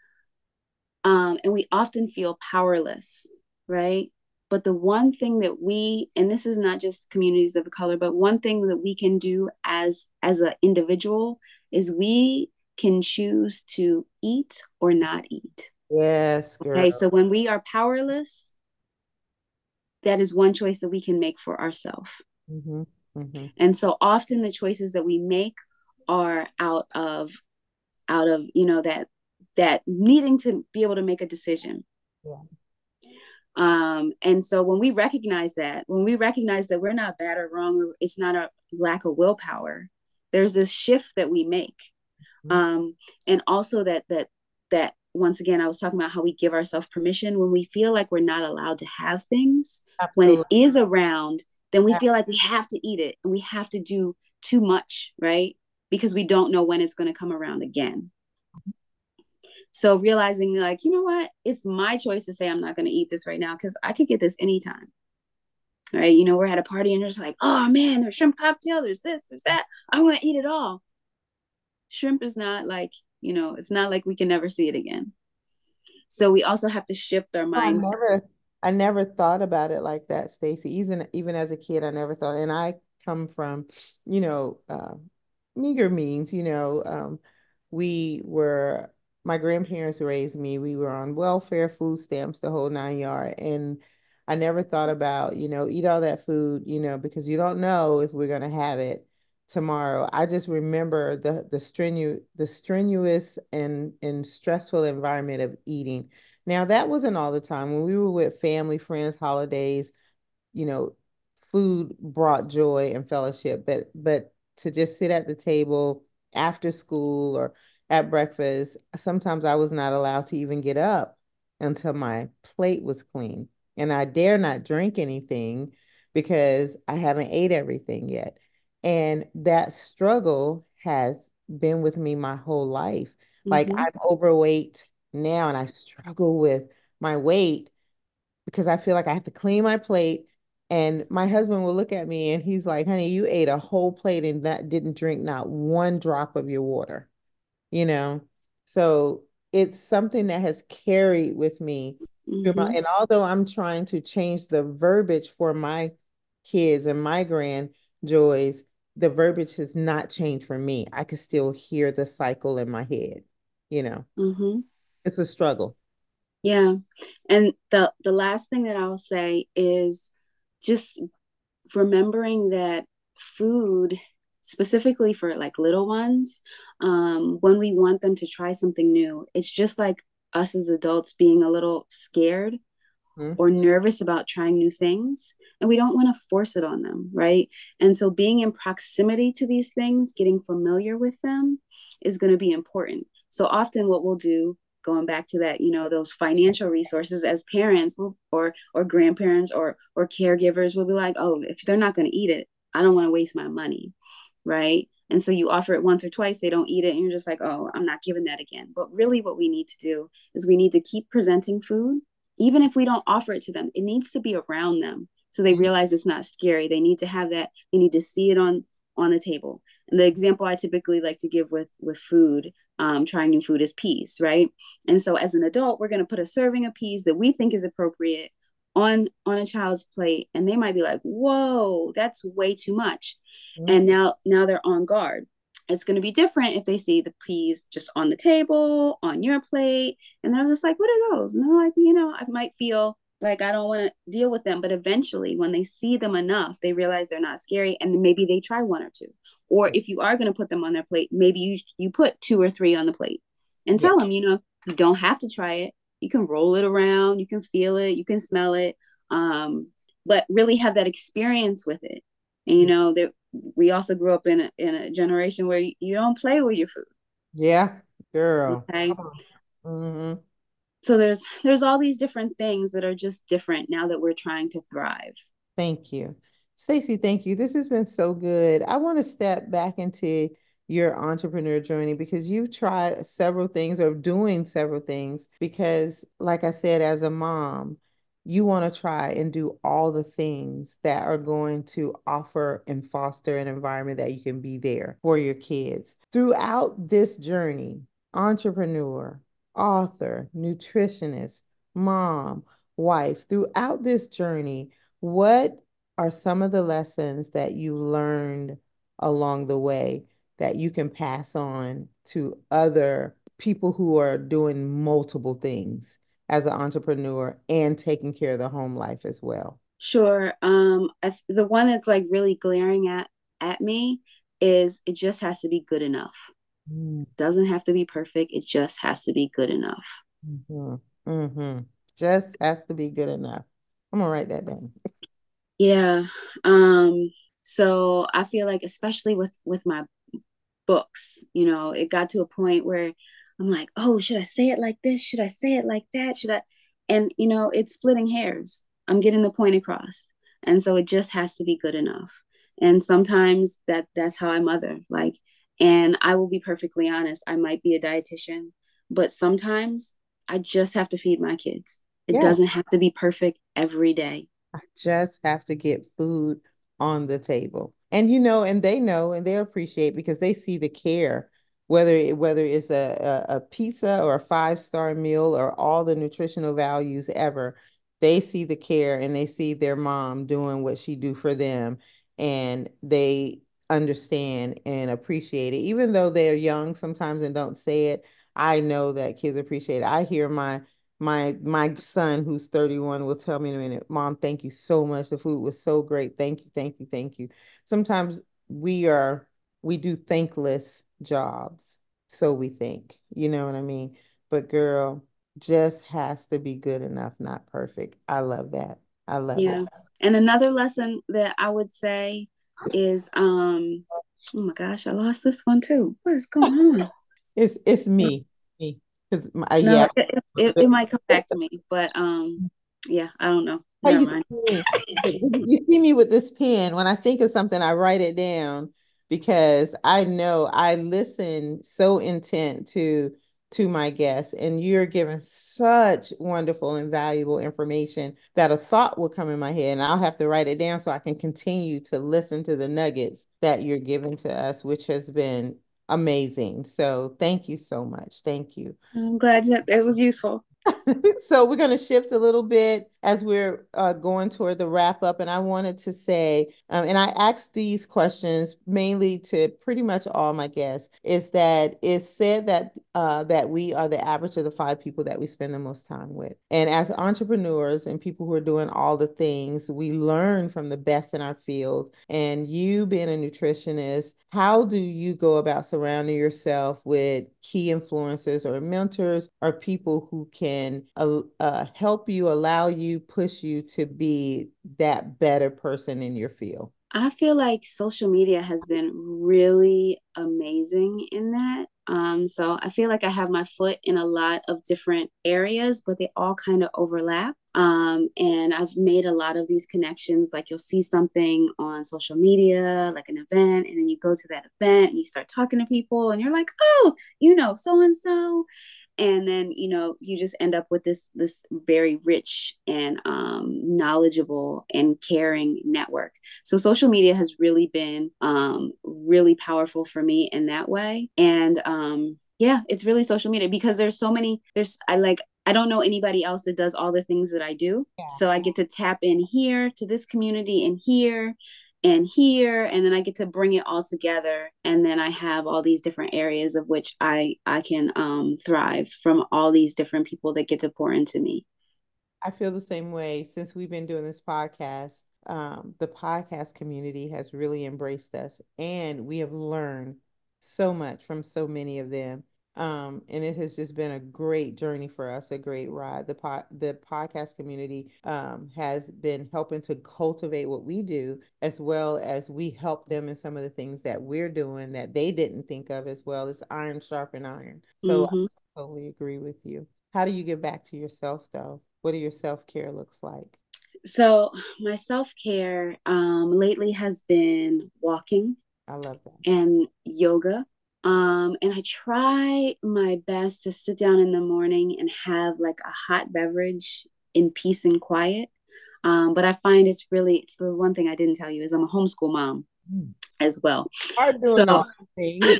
um, and we often feel powerless, right? But the one thing that we, and this is not just communities of color, but one thing that we can do as as an individual is we can choose to eat or not eat. Yes, girl. Okay, so when we are powerless, that is one choice that we can make for ourselves. Mm-hmm. Mm-hmm. And so often the choices that we make are out of out of, you know, that that needing to be able to make a decision. Yeah. Um, and so when we recognize that, when we recognize that we're not bad or wrong, or it's not a lack of willpower, there's this shift that we make. Mm-hmm. Um, and also that that that once again, I was talking about how we give ourselves permission when we feel like we're not allowed to have things. When it Absolutely. is around, then we feel like we have to eat it and we have to do too much, right? Because we don't know when it's going to come around again. So realizing like, you know what, it's my choice to say I'm not going to eat this right now because I could get this anytime. Right. You know, we're at a party and you're just like, oh man, there's shrimp cocktail, there's this, there's that. I want to eat it all. Shrimp is not like, you know, it's not like we can never see it again. So we also have to shift our I minds. never, I never thought about it like that, Stacey. Even even as a kid, I never thought. And I come from, you know, uh, meager means. You know, um, we were my grandparents raised me. We were on welfare, food stamps, the whole nine yard. And I never thought about, you know, eat all that food, you know, because you don't know if we're going to have it tomorrow. I just remember the the strenu the strenuous and and stressful environment of eating. Now that wasn't all the time. When we were with family, friends, holidays, you know, food brought joy and fellowship, but but to just sit at the table after school or at breakfast, sometimes I was not allowed to even get up until my plate was clean. And I dare not drink anything because I haven't ate everything yet. And that struggle has been with me my whole life. Like Mm-hmm. I'm overweight now and I struggle with my weight because I feel like I have to clean my plate. And my husband will look at me and he's like, honey, you ate a whole plate and that didn't drink not one drop of your water, you know? So it's something that has carried with me through my, Mm-hmm. and although I'm trying to change the verbiage for my kids and my grandjoys, the verbiage has not changed for me. I can still hear the cycle in my head, you know? Mm-hmm. It's a struggle. Yeah. And the the last thing that I'll say is just remembering that food, specifically for like little ones, um, when we want them to try something new, it's just like us as adults being a little scared Mhm. or nervous about trying new things, and we don't want to force it on them, right? And so being in proximity to these things, getting familiar with them is going to be important. So often what we'll do, going back to that, you know, those financial resources as parents or or grandparents or or caregivers will be like, oh, if they're not going to eat it, I don't want to waste my money, right? And so you offer it once or twice, they don't eat it, and you're just like, oh, I'm not giving that again. But really what we need to do is we need to keep presenting food. Even if we don't offer it to them, it needs to be around them so they realize it's not scary. They need to have that, they need to see it on on the table. And the example I typically like to give with with food, um, trying new food, is peas, right? And so as an adult, we're going to put a serving of peas that we think is appropriate on on a child's plate, and they might be like, whoa, that's way too much. And Mhm. now now they're on guard. It's going to be different if they see the peas just on the table, on your plate, and they're just like, what are those? And they're like, you know, I might feel like I don't want to deal with them. But eventually, when they see them enough, they realize they're not scary, and maybe they try one or two. Or if you are going to put them on their plate, maybe you you put two or three on the plate and Yeah. tell them, you know, you don't have to try it. You can roll it around, you can feel it, you can smell it, um, but really have that experience with it. And you know that we also grew up in a, in a generation where you, you don't play with your food. Yeah, girl. Okay, Hmm. so there's there's all these different things that are just different now that we're trying to thrive. Thank you. Stacey, thank you. This has been so good. I want to step back into your entrepreneur journey because you've tried several things or doing several things because, like I said, as a mom, you want to try and do all the things that are going to offer and foster an environment that you can be there for your kids. Throughout this journey, entrepreneur, author, nutritionist, mom, wife, throughout this journey, what are some of the lessons that you learned along the way that you can pass on to other people who are doing multiple things as an entrepreneur and taking care of the home life as well? Sure. Um, I, the one that's like really glaring at at me is it just has to be good enough. Doesn't have to be perfect. It just has to be good enough. Mm-hmm. Mm-hmm. Just has to be good enough. I'm gonna write that down. Yeah. Um, so I feel like especially with with my books, you know, it got to a point where I'm like, oh, should I say it like this? Should I say it like that? Should I? And you know, it's splitting hairs. I'm getting the point across. And so it just has to be good enough. And sometimes that that's how I mother. Like, and I will be perfectly honest, I might be a dietitian, but sometimes I just have to feed my kids. It Yeah. doesn't have to be perfect every day. I just have to get food on the table. And you know, and they know and they appreciate because they see the care, whether it, whether it's a, a, a pizza or a five-star meal or all the nutritional values ever. They see the care and they see their mom doing what she do for them and they understand and appreciate it. Even though they're young sometimes and don't say it, I know that kids appreciate it. I hear my my my son who's thirty-one will tell me in a minute, Mom, thank you so much. The food was so great. Thank you, thank you, thank you. Sometimes we are we do thankless jobs. So we think, you know what I mean? But girl, just has to be good enough, not perfect. I love that. I love it. Yeah. And another lesson that I would say is um oh my gosh, I lost this one too. What is going on? It's it's me. Me. 'Cause my, No, yeah. it, it, it might come back to me, but um yeah, I don't know. How Never you mind. see me? You see me with this pen. When I think of something, I write it down because I know I listen so intent to to my guests, and you're giving such wonderful and valuable information that a thought will come in my head, and I'll have to write it down so I can continue to listen to the nuggets that you're giving to us, which has been amazing. So thank you so much. Thank you. I'm glad you, it was useful. So we're going to shift a little bit as we're uh, going toward the wrap up. And I wanted to say, um, and I asked these questions mainly to pretty much all my guests, is that it's said that uh, that we are the average of the five people that we spend the most time with. And as entrepreneurs and people who are doing all the things, we learn from the best in our field. And you being a nutritionist, how do you go about surrounding yourself with key influencers or mentors or people who can uh, uh, help you, allow you, push you to be that better person in your field? I feel like social media has been really amazing in that. Um, so I feel like I have my foot in a lot of different areas, but they all kind of overlap. Um, and I've made a lot of these connections. Like you'll see something on social media, like an event, and then you go to that event and you start talking to people, and you're like, oh, you know, so and so. And then you know you just end up with this this very rich and um, knowledgeable and caring network. So social media has really been um, really powerful for me in that way. And um, yeah, it's really social media because there's so many. There's I like I don't know anybody else that does all the things that I do. Yeah. So I get to tap in here to this community and here and here, and then I get to bring it all together, and then I have all these different areas of which I I can um thrive from all these different people that get to pour into me. I feel the same way since we've been doing this podcast. Um, the podcast community has really embraced us, and we have learned so much from so many of them. Um, and it has just been a great journey for us, a great ride. The pod, the podcast community um, has been helping to cultivate what we do, as well as we help them in some of the things that we're doing that they didn't think of as well. It's iron sharpen iron. So Mm-hmm. I totally agree with you. How do you get back to yourself, though? What do your self-care looks like? So my self-care um lately has been walking I love that. and yoga. Um, and I try my best to sit down in the morning and have like a hot beverage in peace and quiet. Um, but I find it's really, it's the one thing I didn't tell you is I'm a homeschool mom Mm. as well. Are So doing all the things.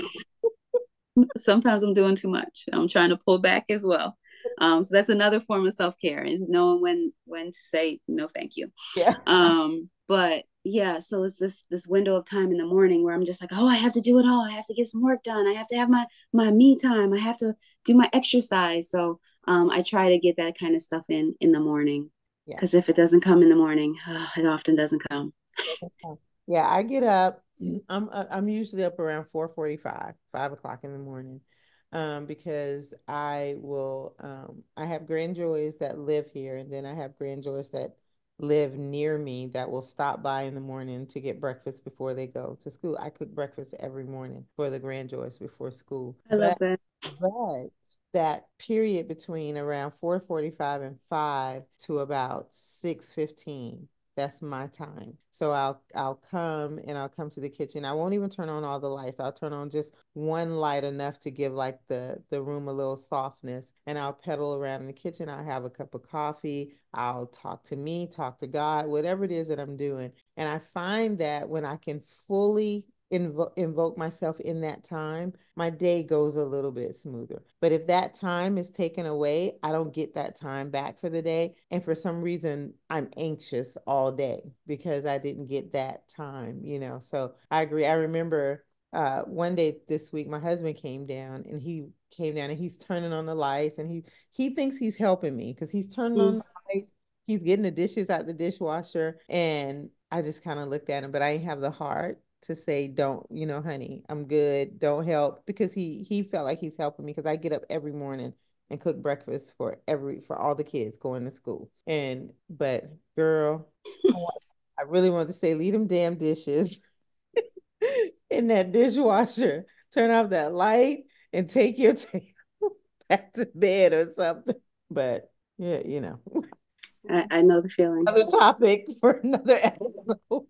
sometimes I'm doing too much. I'm trying to pull back as well. Um, so that's another form of self-care is knowing when when to say no, thank you. Yeah. Um, but yeah, so it's this this window of time in the morning where I'm just like, oh, I have to do it all. I have to get some work done. I have to have my my me time. I have to do my exercise. So um, I try to get that kind of stuff in in the morning Yeah. because if it doesn't come in the morning, uh, it often doesn't come. Yeah, I get up. I'm uh, I'm usually up around four forty-five, five o'clock in the morning, um, because I will um I have grandjoys that live here, and then I have grandjoys that live near me that will stop by in the morning to get breakfast before they go to school. I cook breakfast every morning for the grandjoys before school. I love But that. but that period between around four forty-five and five to about six fifteen, that's my time. So I'll I'll come and I'll come to the kitchen. I won't even turn on all the lights. I'll turn on just one light enough to give like the the room a little softness. And I'll pedal around in the kitchen. I'll have a cup of coffee. I'll talk to me, talk to God, whatever it is that I'm doing. And I find that when I can fully invo invoke myself in that time, my day goes a little bit smoother. But if that time is taken away, I don't get that time back for the day. And for some reason, I'm anxious all day because I didn't get that time, you know. So I agree. I remember uh one day this week my husband came down and he came down and he's turning on the lights and he he thinks he's helping me because he's turning on the lights, he's getting the dishes out the dishwasher, and I just kind of looked at him, but I didn't have the heart to say, don't, you know, honey, I'm good, don't help, because he he felt like he's helping me because I get up every morning and cook breakfast for every for all the kids going to school. And but girl, I really wanted to say, leave them damn dishes in that dishwasher, turn off that light, and take your table back to bed or something. But yeah, you know, I, I know the feeling. another topic for another episode.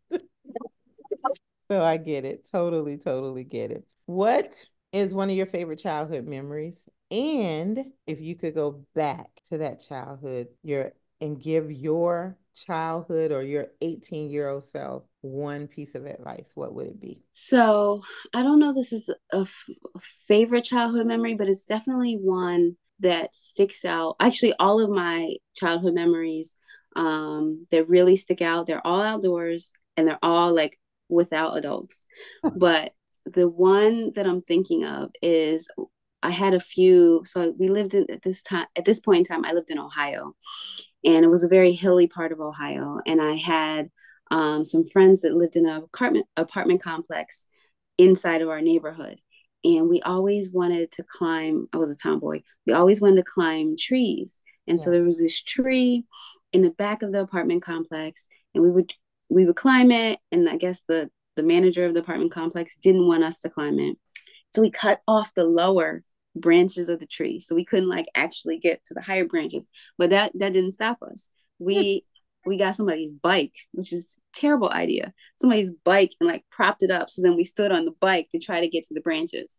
So I get it. Totally, totally get it. What is one of your favorite childhood memories? And if you could go back to that childhood, your and give your childhood or your eighteen year old self one piece of advice, what would it be? So I don't know, this is a, f- a favorite childhood memory, but it's definitely one that sticks out. Actually, all of my childhood memories um, that really stick out, they're all outdoors and they're all like without adults. But the one that I'm thinking of is I had a few. So we lived in at this time, at this point in time, I lived in Ohio, and it was a very hilly part of Ohio. And I had um, some friends that lived in an apartment apartment complex inside of our neighborhood. And we always wanted to climb. I was a tomboy. We always wanted to climb trees. And yeah. So there was this tree in the back of the apartment complex, and we would we would climb it. And I guess the the manager of the apartment complex didn't want us to climb it, so we cut off the lower branches of the tree, so we couldn't like actually get to the higher branches. But that that didn't stop us. We we got somebody's bike, which is a terrible idea. Somebody's bike, and like propped it up. So then we stood on the bike to try to get to the branches.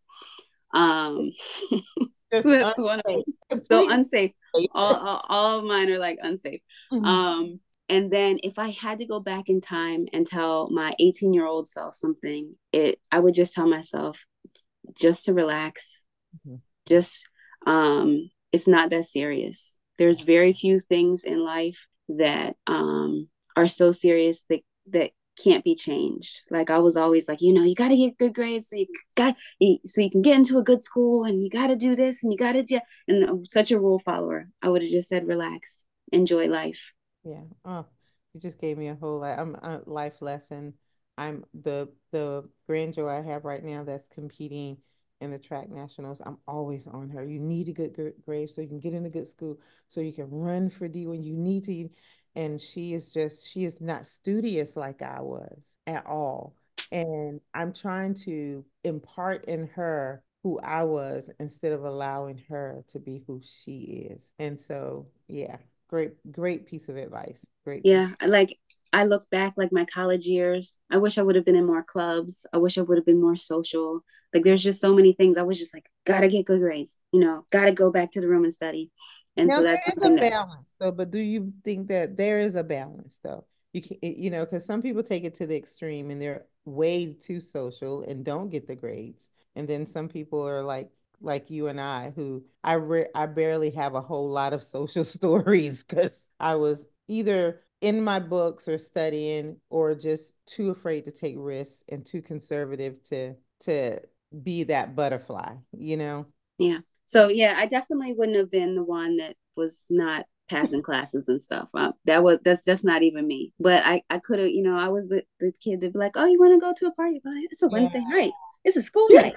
Um, so that's one of them. So unsafe. All, all all of mine are like unsafe. Mm-hmm. Um, and then if I had to go back in time and tell my eighteen year old self something, it I would just tell myself just to relax. Mm-hmm. Just um, it's not that serious. There's very few things in life that um, are so serious that that can't be changed. Like I was always like, you know, you got to get good grades so you got so you can get into a good school, and you got to do this and you got to do. And I'm such a rule follower. I would have just said, relax, enjoy life. Yeah. Oh, you just gave me a whole life, I'm a life lesson. I'm the the grandeur I have right now that's competing in the track nationals. I'm always on her. You need a good grade so you can get in a good school, so you can run for D when you need to. And she is just, she is not studious like I was at all. And I'm trying to impart in her who I was instead of allowing her to be who she is. And so, yeah, great, great piece of advice. Great. Yeah, like I look back, like my college years, I wish I would have been in more clubs. I wish I would have been more social. Like there's just so many things. I was just like, gotta get good grades, you know, gotta go back to the room and study. And now, so that's there is a balance though, but do you think that there is a balance though? You can, you know, because some people take it to the extreme and they're way too social and don't get the grades. And then some people are like, like you and I, who I re- I barely have a whole lot of social stories because I was either in my books or studying or just too afraid to take risks and too conservative to to be that butterfly, you know? Yeah. So yeah, I definitely wouldn't have been the one that was not passing classes and stuff. Uh, that was that's just not even me. But I I could have, you know, I was the, the kid that'd be like, oh, you want to go to a party? Like, it's a Wednesday yeah. night. It's a school night.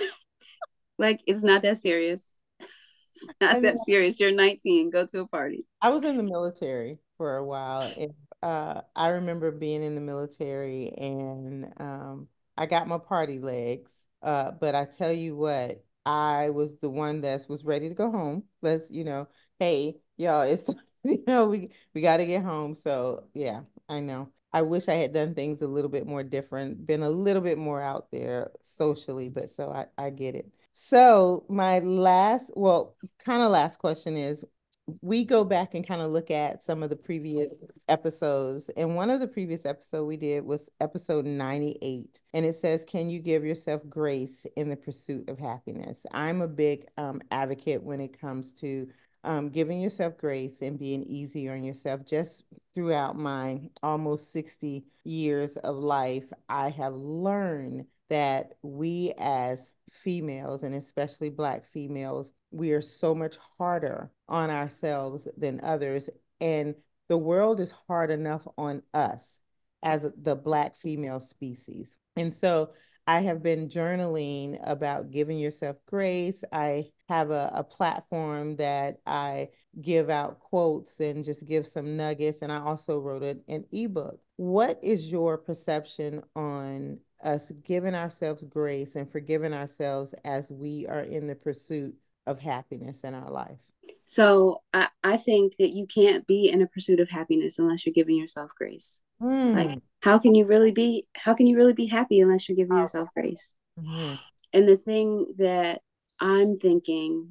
Like it's not that serious. It's not I mean, that serious. You're nineteen. Go to a party. I was in the military for a while, and uh, I remember being in the military, and um, I got my party legs. Uh, but I tell you what, I was the one that was ready to go home. Let's, you know, hey, y'all, it's you know we we got to get home. So yeah, I know. I wish I had done things a little bit more different, been a little bit more out there socially, but so I, I get it. So my last, well, kind of last question is, we go back and kind of look at some of the previous episodes. And one of the previous episodes we did was episode ninety-eight. And it says, can you give yourself grace in the pursuit of happiness? I'm a big um, advocate when it comes to um, giving yourself grace and being easy on yourself. Just throughout my almost sixty years of life, I have learned that we as females, and especially Black females, we are so much harder on ourselves than others. And the world is hard enough on us as the Black female species. And so I have been journaling about giving yourself grace. I have a, a platform that I give out quotes and just give some nuggets. And I also wrote an, an ebook. What is your perception on us giving ourselves grace and forgiving ourselves as we are in the pursuit of happiness in our life? So I, I think that you can't be in a pursuit of happiness unless you're giving yourself grace. Mm. Like, how can you really be, how can you really be happy unless you're giving yourself grace? Mm-hmm. And the thing that I'm thinking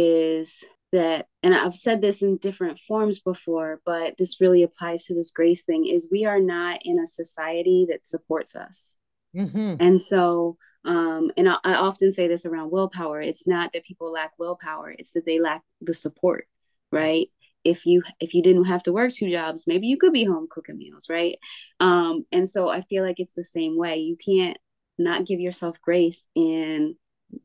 is that, and I've said this in different forms before, but this really applies to this grace thing, is we are not in a society that supports us. Mm-hmm. And so, um, and I, I often say this around willpower. It's not that people lack willpower. It's that they lack the support, right? If you, if you didn't have to work two jobs, maybe you could be home cooking meals, right? Um, and so I feel like it's the same way. You can't not give yourself grace and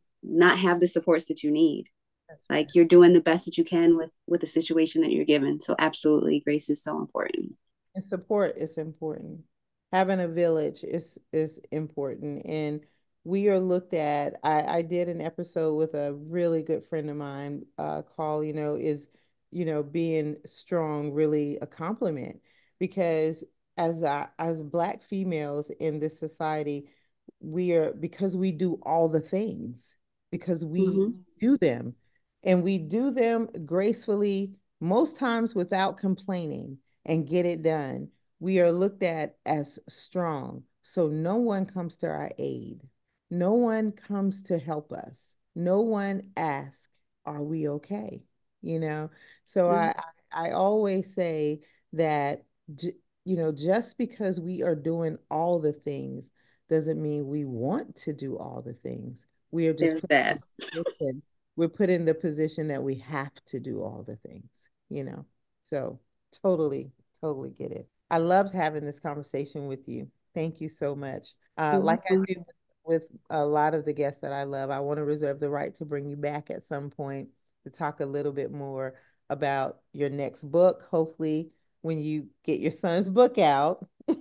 not have the supports that you need. That's like right. You're doing the best that you can with, with the situation that you're given. So absolutely, grace is so important. And support is important. Having a village is is important. And we are looked at, I, I did an episode with a really good friend of mine uh, called, you know, is, you know, being strong really a compliment? Because as a, as Black females in this society, we are, because we do all the things, because we mm-hmm. do them, and we do them gracefully, most times without complaining, and get it done. We are looked at as strong. So no one comes to our aid. No one comes to help us. No one asks, are we okay? You know? So mm-hmm. I, I always say that, you know, just because we are doing all the things doesn't mean we want to do all the things. We are just put that. In, we're put in the position that we have to do all the things, you know? So totally, totally get it. I loved having this conversation with you. Thank you so much. Uh, like I do with a lot of the guests that I love, I want to reserve the right to bring you back at some point to talk a little bit more about your next book. Hopefully, when you get your son's book out,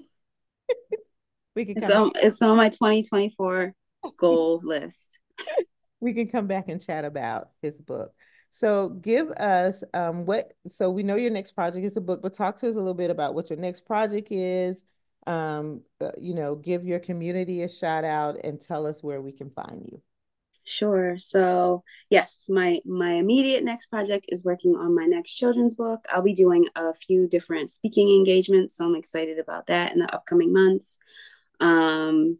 we can it's on, it's on my twenty twenty-four goal list. We can come back and chat about his book. So give us um, what, so we know your next project is a book, but talk to us a little bit about what your next project is. Um, uh, you know, give your community a shout out and tell us where we can find you. Sure. So yes, my, my immediate next project is working on my next children's book. I'll be doing a few different speaking engagements, so I'm excited about that in the upcoming months. Um,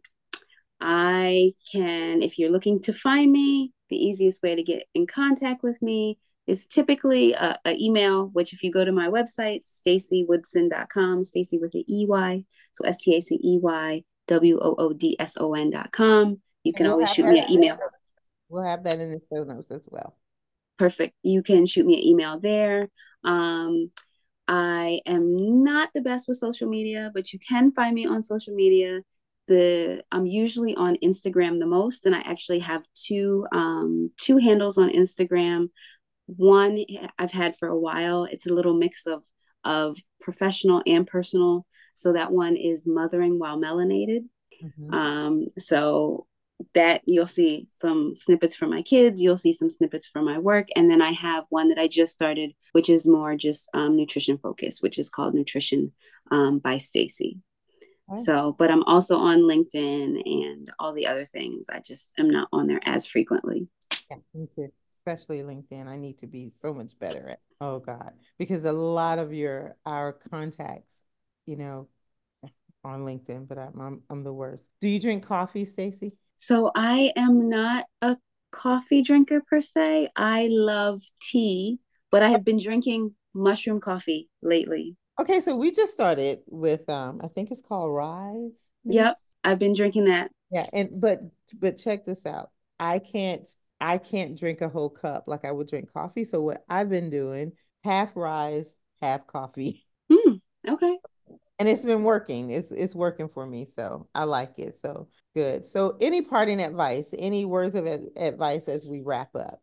I can, if you're looking to find me, the easiest way to get in contact with me is typically a, a email, which if you go to my website, stacy woodson dot com, Stacy with the E Y, so S T A C E Y W O O D S O N dot com. You can we'll always shoot me an email. We'll have that in the show notes as well. Perfect. You can shoot me an email there. Um, I am not the best with social media, but you can find me on social media. The I'm usually on Instagram the most, and I actually have two um, two handles on Instagram. One I've had for a while. It's a little mix of of professional and personal. So that one is Mothering While Melanated. Mm-hmm. Um, so that you'll see some snippets from my kids. You'll see some snippets from my work, and then I have one that I just started, which is more just um, nutrition focused, which is called Nutrition um, by Stacy. So, but I'm also on LinkedIn and all the other things. I just am not on there as frequently. Yeah, me too. Especially LinkedIn. I need to be so much better at. Oh God, because a lot of your our contacts, you know, on LinkedIn, but I'm I'm, I'm the worst. Do you drink coffee, Stacy? So I am not a coffee drinker per se. I love tea, but I have been drinking mushroom coffee lately. Okay, so we just started with um I think it's called Rise. Maybe? Yep, I've been drinking that. Yeah, and but but check this out. I can't I can't drink a whole cup like I would drink coffee. So what I've been doing, half Rise, half coffee. Mm, okay. And it's been working. It's it's working for me. So I like it. So good. So any parting advice, any words of ad- advice as we wrap up?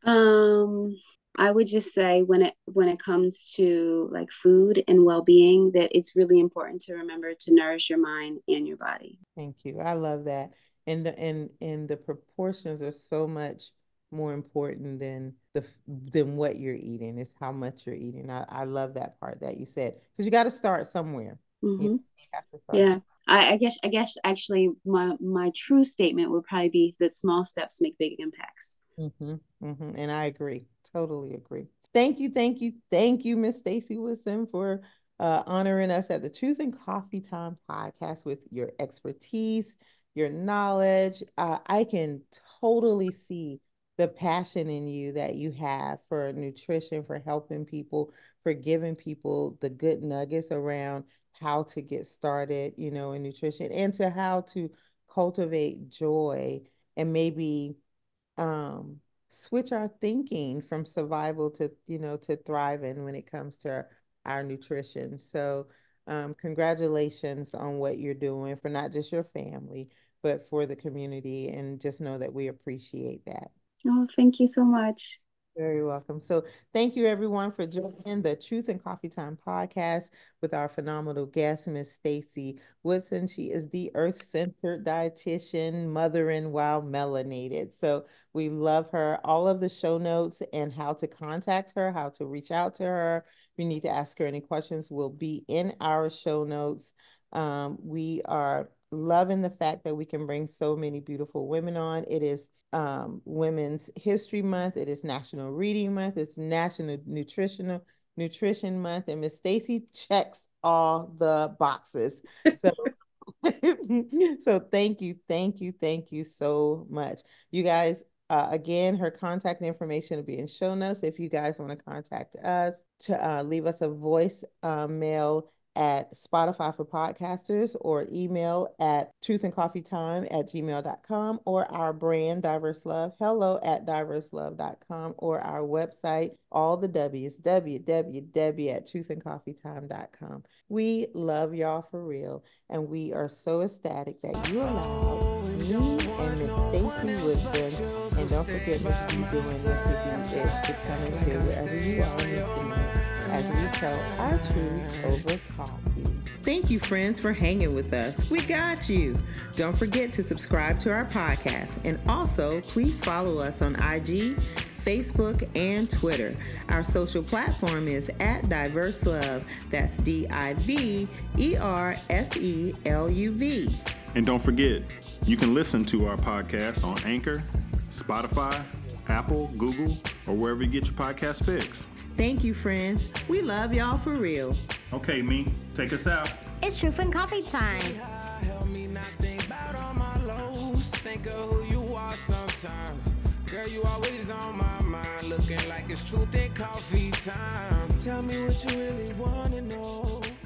Um, I would just say when it when it comes to like food and well-being, that it's really important to remember to nourish your mind and your body. Thank you. I love that. And the and and the proportions are so much more important than the than what you're eating. It's how much you're eating. I, I love that part that you said because you got to start somewhere. Mm-hmm. You have to start. Yeah. I, I guess I guess actually my my true statement would probably be that small steps make big impacts. Mm-hmm, mm-hmm. And I agree. Totally agree. Thank you, thank you, thank you, Miss Stacy Woodson, for uh, honoring us at the Truth and Coffee Time podcast with your expertise, your knowledge. Uh, I can totally see the passion in you that you have for nutrition, for helping people, for giving people the good nuggets around how to get started, you know, in nutrition and to how to cultivate joy and maybe um switch our thinking from survival to, you know, to thriving when it comes to our, our nutrition. So um congratulations on what you're doing for not just your family but for the community, and just know that we appreciate that. Oh, thank you so much. Very welcome. So thank you everyone for joining the Truth and Coffee Time podcast with our phenomenal guest, Miss Stacy Woodson. She is the earth-centered dietitian, mothering while melanated. So we love her. All of the show notes and how to contact her, how to reach out to her, if you need to ask her any questions, will be in our show notes. Um, we are loving the fact that we can bring so many beautiful women on. It is um, Women's History Month. It is National Reading Month. It's National Nutritional Nutrition Month. And Miss Stacy checks all the boxes. So, so thank you, thank you, thank you so much. You guys, uh, again, her contact information will be in show notes. If you guys want to contact us, to uh, leave us a voice uh, mail at Spotify for podcasters, or email at truthandcoffeetime at gmail dot com, or our brand Diverse Love, hello at diverse love dot com, or our website, all the W's, w w w at truthandcoffeetime dot com. We love y'all for real, and we are so ecstatic that you allowed me and Miss Stacy Woodson, and don't forget Miss B doing this with you, it should come into wherever you are listening, as we tell our truth over coffee. Thank you, friends, for hanging with us. We got you. Don't forget to subscribe to our podcast. And also, please follow us on I G, Facebook, and Twitter. Our social platform is at Diverse Love. That's D I V E R S E L U V. And don't forget, you can listen to our podcast on Anchor, Spotify, Apple, Google, or wherever you get your podcast fix. Thank you, friends. We love y'all for real. Okay, me, take us out. It's Truth and Coffee Time. Help me not think about all my lows. Think of who you are sometimes. Girl, you always on my mind. Looking like it's Truth and Coffee Time. Tell me what you really want to know.